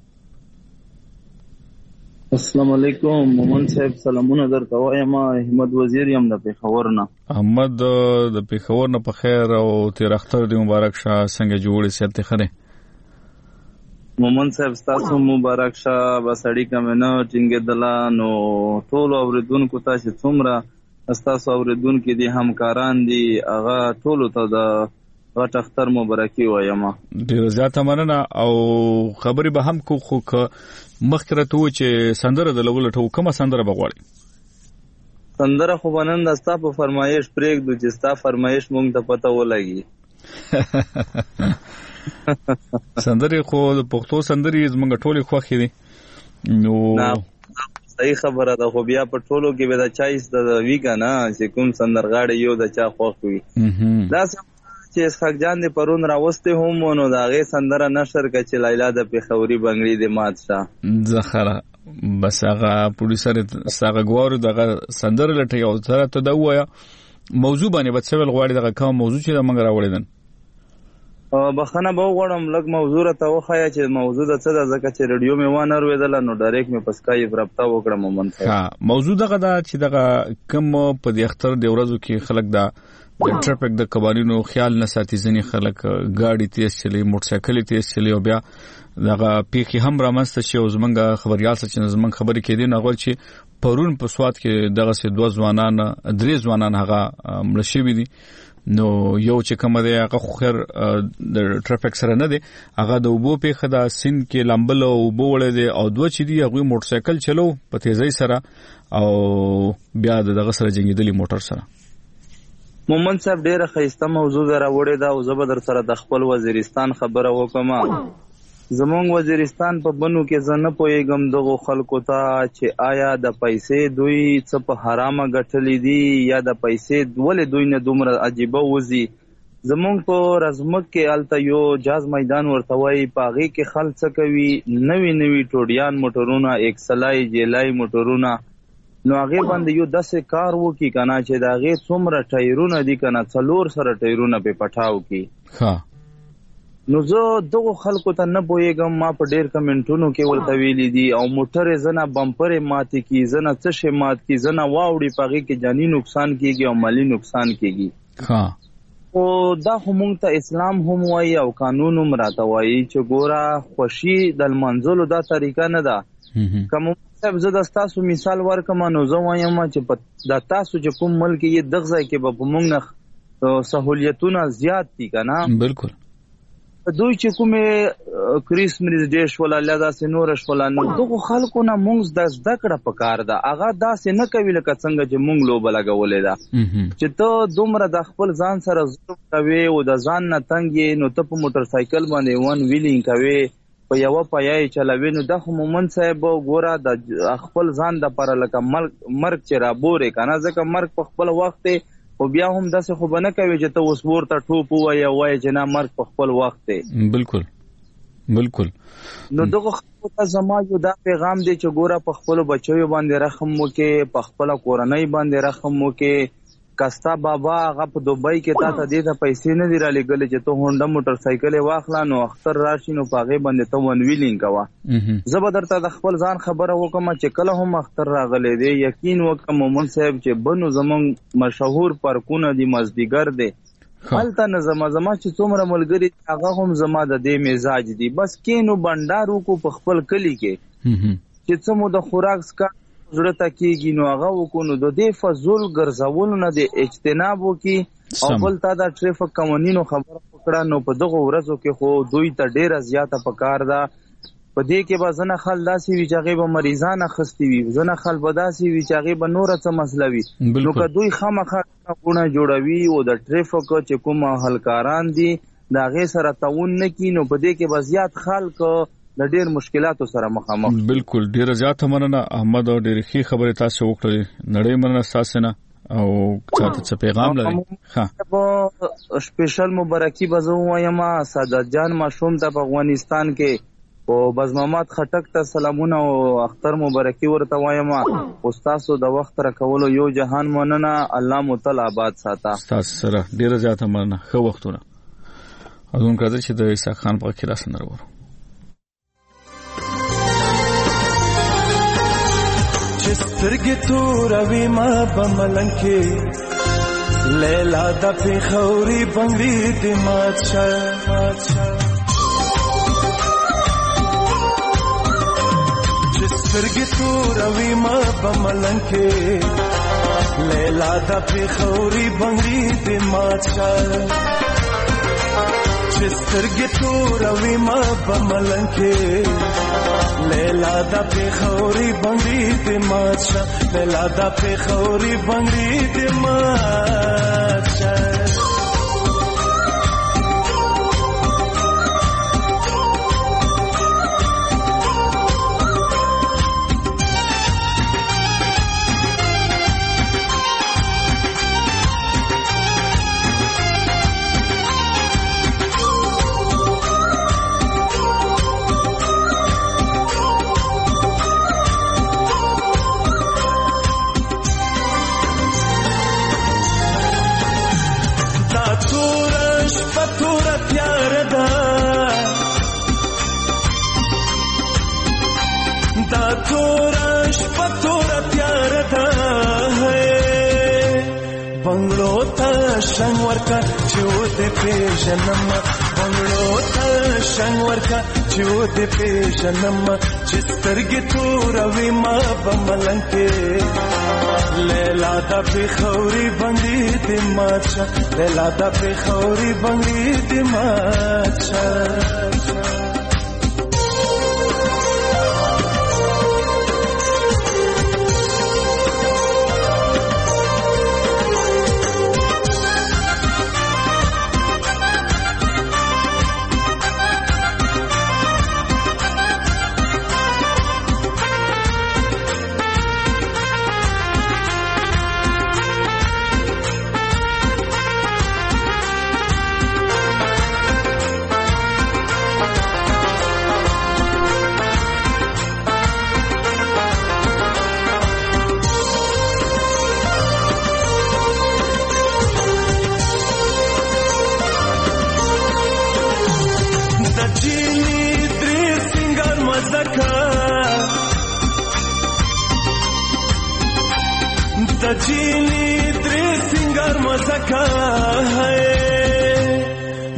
السلام علیکم مومن صاحب، سلامونه درته وایم. احمد وزیر یم د پیښور نه. احمد د پیښور نه په خیر او تیر اختر دې مبارک شه. څنګه جوړې سیاست خره؟ مومن صاحب تاسو مبارک شه. بسړی کمنه ټینګه دلا نو ټول اوریدونکو ته چې څومره تاسو اوریدونکو دي همکاران دي هغه ټول ته د غټ اختر مبارکي وایم. ډیر زیاته مننه. او خبرې به هم کو خو مخکره ته چې سندره د لول ټو کومه سندره بغواړي؟ سندره خو بنن د ستا په فرمایش پرېږ دو چې ستا فرمایش مونږ ته پته ولګي. سندره خو د پښتو سندري زمونږ ټولې خوښې دي. نو صحیح خبره ده، خو بیا په ټولو کې به د چایس د ویګا نه چې کوم سندرغاړي یو د چا خوښ وي. دا چې اسحاق جان دې پرون راوسته هم نو دا غي سندره نشر ک چې لیلا د پیښوري بنگړي د مات شه زخره. بس هغه پروډوسر ساغه ګوارو دغه سندره لټي او سره ته دا وایا موضوع باندې بچول غواړي دغه کوم موضوع چې د منګ راوړیدن. بخنه به غوړم لګ موضوع ته وخایا چې موضوع د څه د زکه چې رادیو می وانه رویدل نو ډایرکټ می پسکای رابطه وکړم مومن صاحب. ها موضوع دغه دا چې دغه کوم په دې اختر د ورځو کې خلک دا د ټریفیک د قوانینو خیال نه ساتي. ځنې خلک ګاډي تیز چلی، موټر سایکل تیز چلی او بیا دغه پیخي هم رامنځته شي. او زمونږ خبريال څه چې زمونږ خبرې کېدي نه غوړ چې پرون په سواد کې دغه سه 2 ځوانان 3 ځوانان هغه مړ شوي دي. نو یو چې کوم دی هغه خیر د ټریفیک سره نه دی، هغه د وبو پیخه د سین کې لامبل او وبو وړي دي، او دوه چې دی هغه موټر سایکل چلو په تیزی سره او بیا دغه سره جنگیدلی موټر سره. مومن صاحب ډیره خیسته موضوع راوړی دا او زه در سره د خپل وزیرستان خبره وکم. زمونږ وزیرستان په بنو کې زنه پویګم دغه خلکو ته چې آیا د پیسې دوی څه په حرامه ګټلې دي یا د پیسې ولې دوی نه دومره عجیبه وزي. زمونږ په رزمک کې الته یو جاز میدان ورته وای، پاغي کې خلک کوي نوی ټوډیان موټرونه، ایکسلای جیلای موټرونه. نو هغه باندې یو 10 کار وکي کنه چې دا هغه څومره ټایرونه دي کنه 4 سره ټایرونه په پټاو کی. ها نو زه دغه خلکو ته نه پويګم، ما په ډیر کمنټونو کې ولته ویلي دي او موټر زنه بمپر ماتي کی، زنه څه شي مات کی، زنه واوړي پغې کې جانی نقصان کیږي او مالی نقصان کیږي. ها او دا خو مونږ ته اسلام هم وایي او قانون هم راته وایي چې ګوره خوښي د لمانځلو دا طریقه نه ده. که صاحب زه د تاسو مثال ورکم نو زه وایم چې د تاسو چې کوم ملک یې دغه ځای کې به په موږ نه سہولیتونه زیات دي که نه. بالکل دوی چې کومې کریسمس ډے شوله الله داسې نوره شوله نو دغو خلکو نه مونږ د زده کړه پکار ده. هغه داسې نه کوي لکه څنګه چې مونږ لوبه لګولې ده چې ته دومره د خپل ځان سره ظلم کوې او د ځان نه تنګ یې نو ته په موټر سایکل باندې ون ویلینګ کوې په یوه پیا یې چلوې نو دا خو مومن صاحب ګوره د خپل ځان دپاره لکه مرګ چې رابورې که نه ځکه مرګ په خپل وخت دی خو بیا هم داسې خو به نه کوي چې ته اوس ورته ټوپ ووایې او وایې چې نه مرګ په خپل وخت دی. بالکل بالکل. نو دغه خلکو ته زما یو دا پیغام دی چې ګوره په خپلو بچیو باندې رحم وکړې، په خپله کورنۍ باندې رحم وکړې. که ستا بابا هغه په دوبۍ کې تا ته دې ته پیسې نه دي رالېږلې چې ته هونډه موټر سایکل یې واخله نو اختر راشي نو په هغې باندې ته ون ویلینګ کوه. زه به درته د خپل ځان خبره وکړم چې کله هم اختر راغلی دی یقین وکړه مومن صاحب چې بنو زمونږ مشهور پارکونه دي مازدیګر دی هلته نه زما چې څومره ملګري هغه هم زما د دې مزاج دي. بس کینو بنډار وکړو په خپل کلي کې چې څه مو د خوراک سکا زړه ته کېږي نو هغه وکړو نو د دې فضول ګرځولو نه د اجتناب وکړي او بل تا د ټریفک قوانینو خبره وکړه نو په دغو ورځو کې خو دوی ته ډېره زیاته پکار ده. په دې کې به ځنه خل داسې وي چې هغې به مریضان اخیستي وي، ځنه خل به داسې وي چې هغې به نوره څه مسله وي. نو که دوی خامخا غونه جوړوي او د ټریفک چې کوم هلکاران دي د هغې سره تعاون نه کړي نو په دې کې به زیات خلک د ډېر مشکلاتو سره مخامخ. بالکل ډېره زیاته مننه احمد او ډېرې ښې خبرې تاسو وکړې. نړۍ مننه ستاسو نه او چاته څه پیغام لري. سپیشل مبارکي به زه ووایم سعادت جان ماشوم ته په افغانستان کې او بز محمد خټک ته سلامونه او اختر مبارکي ورته وایم. او ستاسو د وخت راکولو یو جهان مننه. الله مو تل آباد ساته. ستاسو سره ډېره زیاته مننه. ښه وختونه. اذن کړه چې د عیسی خان په کې راسنه ورو سترګې توروي ما په ملنګ کې لیلا د پېښوري بنګړي دې مات شه چې سترګې توروي ما په ملنګ کې لیلا د پېښوري بنګړي دې مات شه چې سترګې توروي ما په ملنګ کې لیلا دا پېښوري بنګړي دې مات شه لیلا دا پېښوري بنګړي دې مات شه. شنگ ورکا چود پیژنم بنگلو تا شنگ ورکا چود پیژنم چسترگی تو روی ما بملنگ کے لیلا دا پېښوري بنګړي دې مات شه لیلا دا پېښوري بنګړي دې مات شه.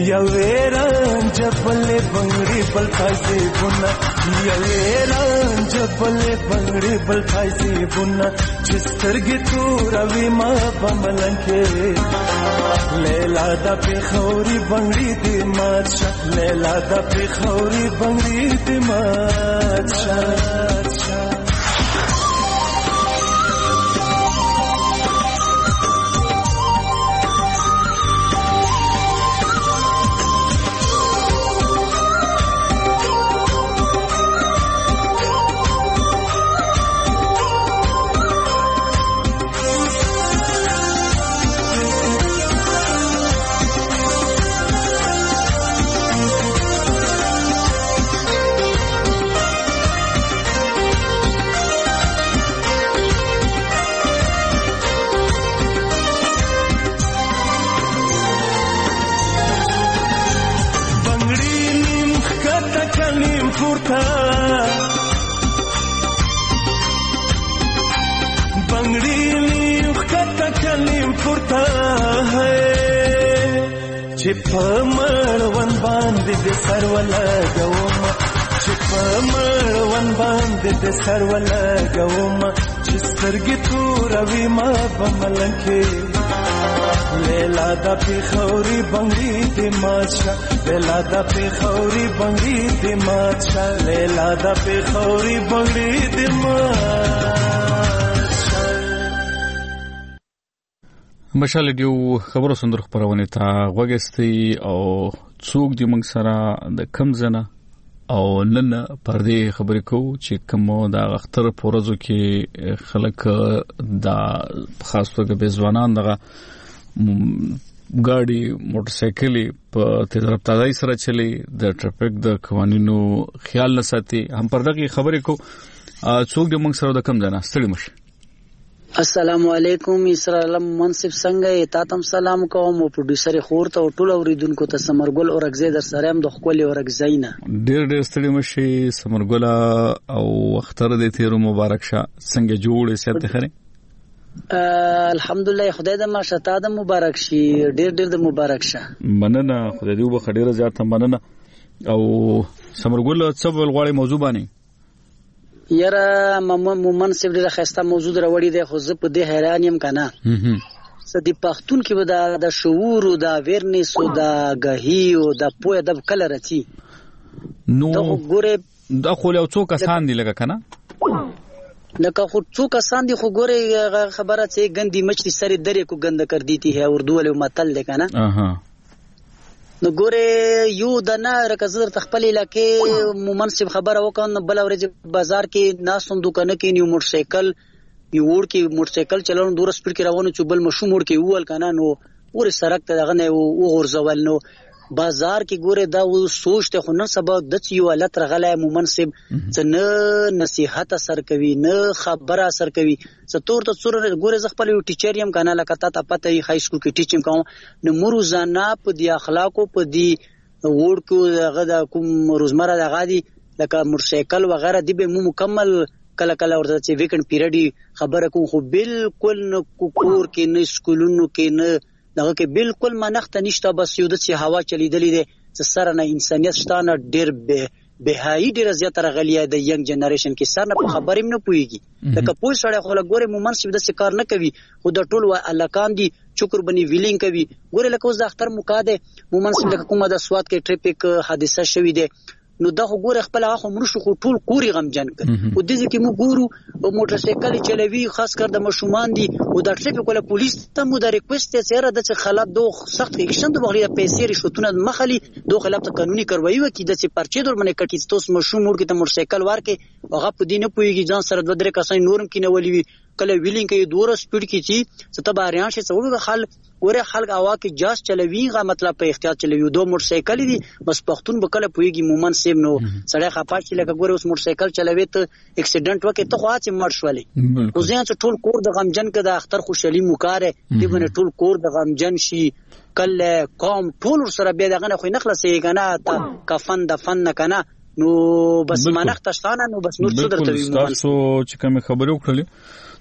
یویران جبل بنگړي بل تاسي بنا یویران جبل بنگړي بل تاسي بنا چسترګي تور وی ما بملنکه لیلا د پیخوري بنگړي دې ماچا لیلا د پیخوري بنگړي دې ماچا پمړون باندې د سر ولګوم چې پمړون باندې د سر ولګوم چې سترګې توروي ما بملنکې لیلا د پیخوري بنګړي دې ماچا لیلا د پیخوري بنګړي دې ماچا لیلا د پیخوري بنګړي دې ماچا. مشال دیو خبرو سندر خبرونه تا وګستي او څوک دی موږ سره د کم زنه او نن پر دې خبرې کوو چې کوم د اختر پورزو کې خلک دا خاص توګه به ځوانان دغه ګاډي موټر سایکل په تیز رفتارۍ سره چلی د ټریفیک د قوانینو خیال نه ساتي. هم پر دغه خبرې کوو څوک دی موږ سره د کم زنه ستړي مشه. السلام علیکم اسرائیل منصف څنګه تاسو سلام کوم او پروډوسر خور ته ټول اوریدونکو ته سمرګل اورګزی در سره هم د خپل اورګزینا ډېر ستړي مشي سمرګل او اختر دې تیرو مبارک شه څنګه جوړې سره خره الحمدلله خدای دې ما شتا د مبارک شي ډېر د مبارک شه مننه خدای دې وبخ ډېر زیات مننه او سمرګل څه ول غواړي موضوع باندې یاره مومن سیب ډیره خسته موضوع دروړی دی خو زه په دې حیران یم کنه د پښتون کې به د شعور او د اویرنس او د غهی او د پوهه د کله رچی نو ګوره د خو له څو کسان دی لکه کنه لکه خو څو کسان دی خو ګوره خبره چې ګندی مچ سره درې کو ګند کر دیتی ہے اردو له متل دی کنه نو ګوره یو د نه رکزر تخپل علاقې منصب خبره وکړ بل ورځ بازار کې ناسوم دکان کې نیو موټر سایکل یو وړ کې موټر سایکل چلون دور سپیډ کې روانو چې بل مشوم وړ کې وول کنه نو ور سرک ته دغه نه وغورځول نو بازار کې ګوره دا و سوچته خو نن سبا د یو حالت رغله منصب څنګه نصيحت اثر کوي نه خبره اثر کوي ستور ته څور ګوره ز خپل یو ټیچر یم کنه لکه تا پته های سکول کې ټیچینګ کوم نو مروزانه په دی اخلاقو په دی وړ کو دغه د کوم روزمره دغه دی لکه موټر سایکل وغیرہ دی به مکمل کله کله ورته چې ویکنډ پیریډ خبره کوم خو بالکل نه کور کې نه سکولونو کې نه دغه کې بالکل منښت نشته بس یو د چې هوا چلیدلې ده چې سره نه انسانيت شتانه ډېر بهایي ډېر زیات راغلی د ینګ جنریشن کې سره نه خبرې نه پويږي لکه پوه سره خو لګوري مومنصب د کار نه کوي خو د ټول الکان دي چکر بني ویلینګ کوي ګوره لکه اوس د اختر مقاده مومنصب لکه کومه د سواد کې ټریفیک حادثه شوې ده نو دا خو ګوره خپل هغه مرشو خو ټول کوري غمجن کړ او د دې کې مو ګورو موټر سایکل چلوي خاص کر د مشومان دي او د ټریفیک ولا پولیس ته مو د ریکوست سره د خلاف دوه سخت اکشن د بغیر پیسې رشوتونه مخالي دوه خلاف قانوني کاروایی وکړي د چې پرچې در باندې کټی تاسو مشوم ورګه د موټر سایکل ورکه هغه په دینه پويږي ځان سره د درې کسان نورم کې نه ولي کله ویلینګ کې دوه سپیډ کې چی ستبه اریان شي څو خل ور خلق اوا کې جاس چلوي غا مطلب په احتیاط چلوي دوه موټر سایکل دي بس پښتون بکله پويږي مومن سیم نو سړی خپاش چې لکه ګوره اوس موټر سایکل چلوي ته اکسیډنټ وکړي ته خو اته مړ شولې او ځین څه ټول کور د غمجن کې د اختر خوشالي مکاره دی باندې ټول کور د غمجن شي کله قوم ټول سره به دغه نه خو نه خلاصي کنه کفن دفن نه کنه نو بس منښت شتانه نو بس نور څه درته وي تاسو چې کوم خبرې وکړلې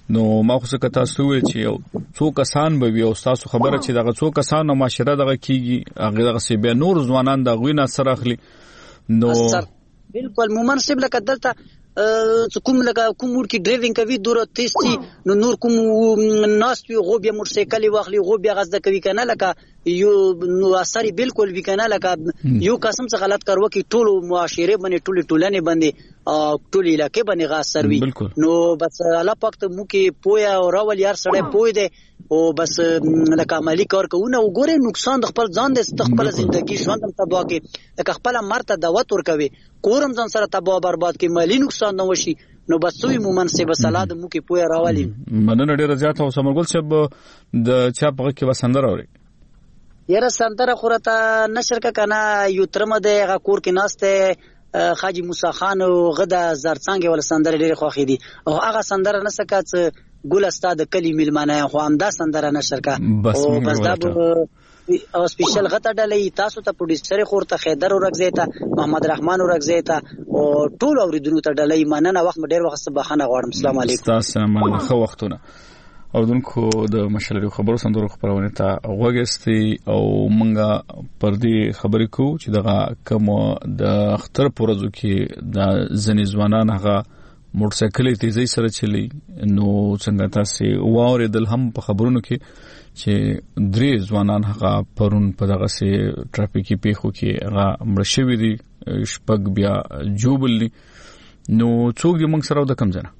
نو ما خو څه تاسو ویل چې څو کسان به وي او تاسو خبره چې دغه څو کسان او معاشره دغه کیږي هغه دغه سی به نور ځوانان د غوینه سره اخلي نو بالکل مومن سیب لکه دلته کوم لکه کوم ور کې ډرایوینګ کوي دوره تیستی نو نور کوم ناس وی غو بیا موټرسایکل واخلي غو بیا غزه کوي کنه لکه یو نو اثر بالکل وی کنه لکه یو قسم څه غلط کارو کی ټول معاشره باندې ټولنه باندې ټول علاقې باندې غاثر وی نو بس الله پاک ته مو کې پویا او راول یار سره پوی دی او بس لکه عملی کار کوونه وګوره نقصان د خپل ځان د خپل ژوندۍ ژوند هم تباہ کی لکه خپل مرته دعوت ور کوي کورم ځان سره تباہ برباد کی مالی نقصان نه وشي نو بس سوی مومن سي بسلا د مو کې پویا راولي مننه ډیره زیاته او سمرګل صاحب د چا په کې وسندر اوري یاره سندره خورته نشر کنه یو ترمه د کور کې ناشته خاجي موسی خان او غدا زرڅنګ ول سندره ډیره خوخي دي او هغه سندره نسکات ګل استاد کلی ملمانه خو همدا سندره نشر کا او بس دا او سپیشل غته ډلې تاسو ته پروډوسر خورته خیدر ورغزیتا محمد رحمان ورغزیتا او ټول اوریدونکو ته ډلې مننه وخت ډیر وخت بخښنه غواړم السلام علیکم السلام علیکم خو وختونه او دونکو د مشلري خبرو سندرو خبرونه ته وګستي او مونږه پر دې خبرې کو چې دغه کوم د اختر پرزو کې د ځنې ځوانان هغه موټرسایکل تیزی سره چلی نو څنګه تاسو واوریدل هم په خبرونو کې چې درې ځوانان هغه پرون په دغه سي ټرافیکي پیښو کې هغه مړ شوی دي شپږ بیا جوبل دي نو څوک دې موږ سره د کم ځنه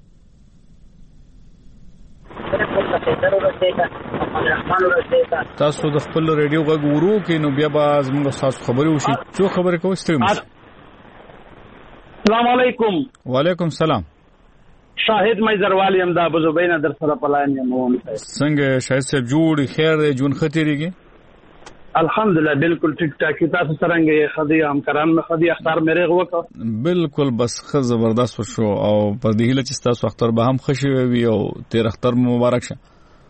تاسو د خپل ریډیو غږ ورو کې نو بیا باز موږ تاسو خبرې وشي څو خبرې کوو ستړي السلام علیکم وعلیکم السلام شاهد مېزروال یم د ابو زبینا در سره پلان یم څنګه شاهد صاحب جوړ خیر دی جون خطرېږي الحمدلله بالکل ټیک ټاک تاسو څنګه خدي همکاران خدي اختر مې وکړ بالکل بس خ زبردست شو او په دې هله چې تاسو اختر به هم خوشي وي او تیر اختر مبارک شه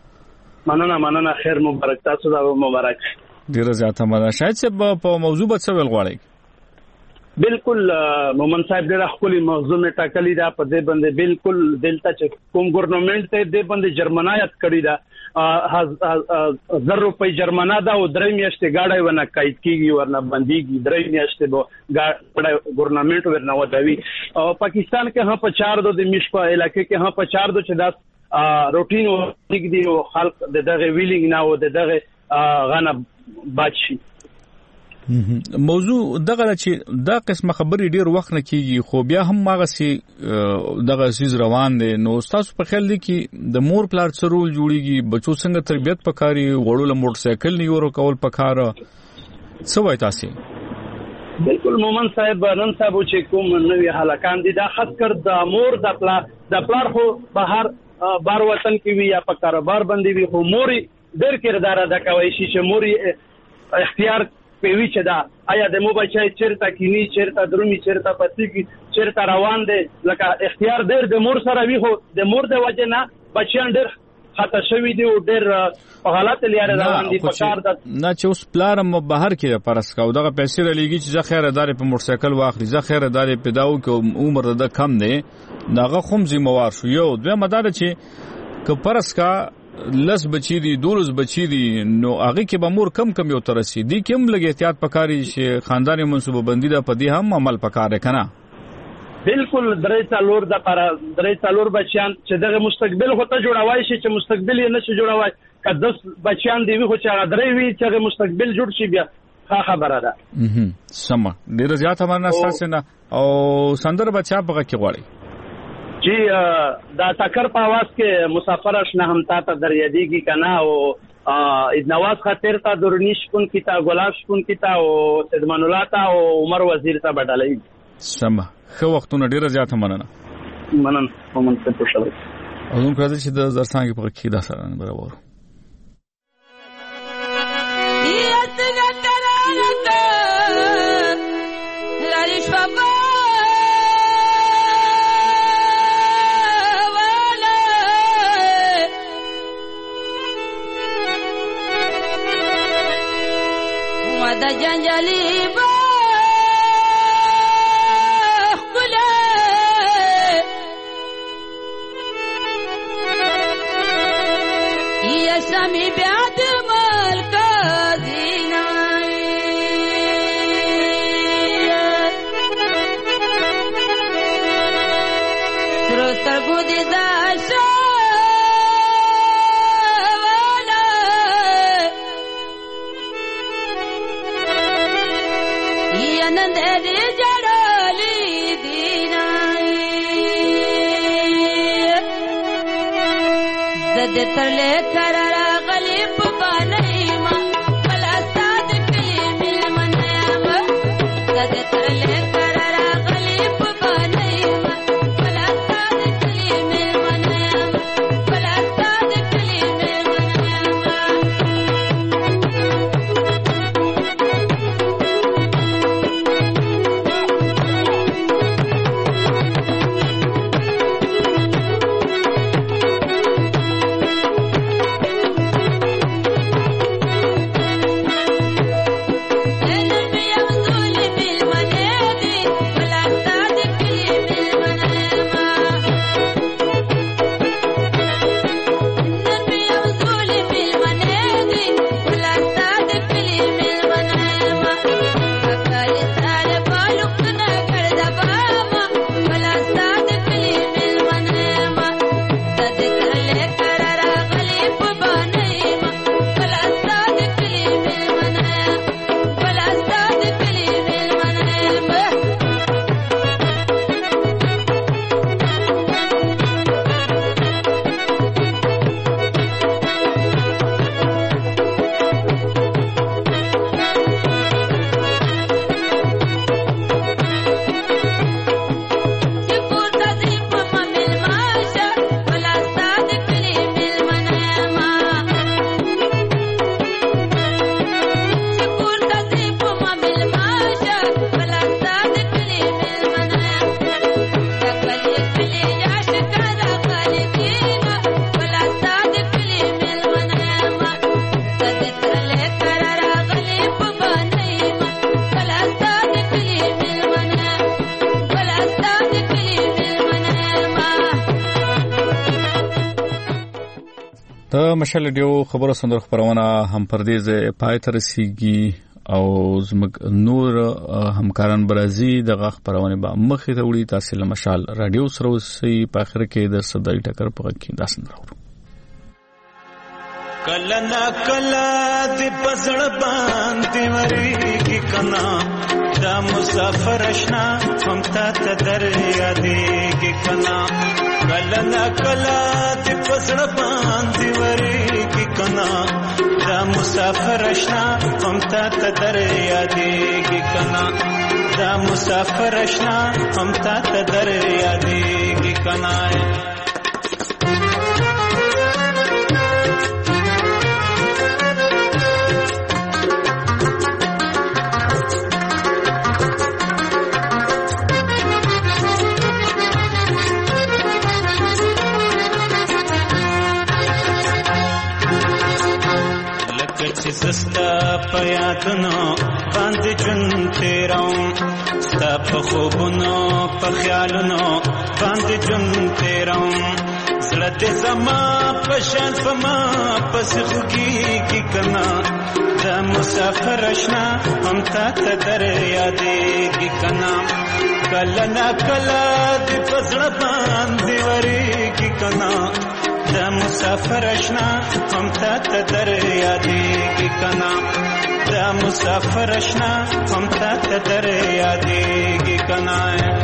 مننه خیر مبارک تاسو دا مبارک ډیر زیاته مننه شاهد صاحب په موضوع به څه ویل غواړئ بالکل مومن صاحب ډېر خپل موضوع می ټاکلی دا په دې باندې بالکل دلته چې کوم ګورنمنت ته دې باندې جرمنایت کړی دا 1000 روپۍ جرمنا دا او درې میاشتې گاډي ونه قید کیږي ورنه بنديږي درې میاشتې به گاډي ګورنمنت ورنه ودوي او پاکستان کې هم په 4 د میش په علاقې کې هم په 4 د چې دا روټین او ټیک دی او خلک دغه ویلینګ نه او دغه غنه بچي موضوع دغه چې دا قسمه خبرې ډیر وخت نه کیږي خو بیا هم هغه سي دغه سیز روان دي نو تاسو په خیال دي کې د مور پلار سرول جوړیږي بچو څنګه تربيت پکاري وړول موټرسایکل نه یورو کول پکاره څه وای تاسو بالکل مومن صاحب نن صاحب چې کوم نوې حلقان دي دا خاص کر د مور د پلار خو بهر بار وطن کې وی یا په کاروبار باندې وی خو موري ډېر کردار ادا کوي چې موري اختیار پیوي چې دا آیا د موبایل چیرته کینی چیرته درومي چیرته پاتې کی چیرته روان دي لکه اختیار ډېر د مور سره وی خو د مور د وجه نه بچیان ډېر خطا شوی دی او ډېر په حالت لري روان دي په کار د نه چې اوس پلارم بهر کې پرس کا او دغه پیسې رلیږي چې ځخه خیره په موټرسایکل واخلي ځخه خیره په داو کې عمر د کم دی دغه خم ذمہوار شو یو دوه مدار چې ک پرس کا لس بچی دي دولس بچی دي نو هغه کې به مور کم یو ترسي دي کوم لګ احتیاط پکاري چې خاندانی منصوبه بندي ده په دې هم عمل پکاره کنه بالکل درې څلور د پر درې څلور بچیان چې دغه مستقبل خو ته جوړوي شي چې مستقبل یې نشي جوړوي که 10 بچیان دی خو چې درې وی چې مستقبل جوړ شي بیا خبره ده سم ډیر زیات امرنا ساسنه او سندر بچا په کې غواړي جی دا تکر په आवाज کې مسافر آشنا هم تا ته دریادیږي کنه او نواز خاطر تا درنیش کون کیتا ګلاب شکون کیتا او سیدمان الله تا او عمر وزیر ته بدلای سم خو وختونه ډیره زیاته مننه مومن څه پوښتنه او نو کړه چې د زرڅنګ په کې دا سره برابر دا جنجالی با خلا نن دې جړلې دینا زد ترلې کرا غلي په باندې ما بلا سات کلی مل منام زد ترلې کرا غلي په باندې ما بلا سات کلی مل منام بلا سات کلی مل منام مشال ډیو خبرو سندر خبرونه هم پردیز پای تر رسیدي او زموږ نور همکاران برازي دغه خبرونه به مخې ته وړي تاسو له مشال رادیو سره وسی په اخر کې د صداي ټکر په کې داس نه راوړو کله نا کله د پزړ باندې وريږي کنا دا مسافر آشنا هم ته دریا دیږي کنا کله نا کله د پزړ باندې وريږي کنا دا مسافر آشنا هم ته دریا دیږي کنا دا مسافر آشنا هم ته دریا دیږي کنا زستا پیادونو باندې جون تیراوم ستا په خوبونو په خیالونو باندې جون تیراوم زړه دې زما په شان په ما پس خوږیږي کنا دا مسافر آشنا هم ته دریا دیږي کنا کله نا کله دې په زړه باندې وريږي کنا دا مسافر آشنا هم ته دریا دیږي کنا دا مسافر آشنا هم ته دریا دیږي کنا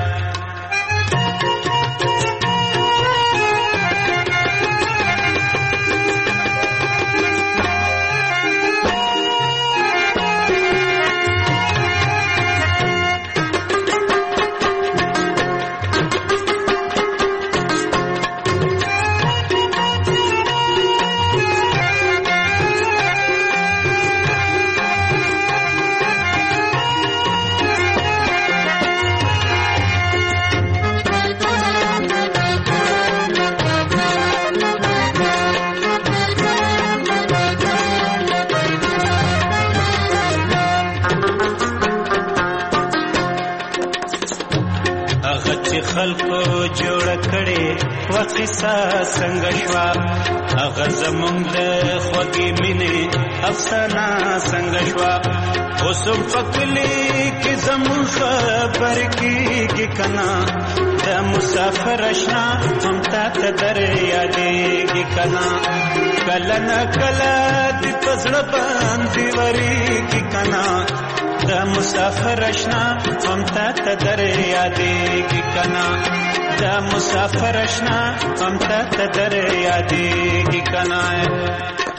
خلکو جوړ کړي وقصه څنګه شوا هغه زمونږ د خوږې مینې افسانه څنګه شوا اوسم پکلی کې زمونږ خبر کېږي کنا د مسافر آشنا هم ته دریا دیږي کنا کله نه کله د پزړه باندې وريږي کنا د د مسافر اشنا هم ته در یادېږي کنا د مسافر اشنا هم ته در یادېږي کنا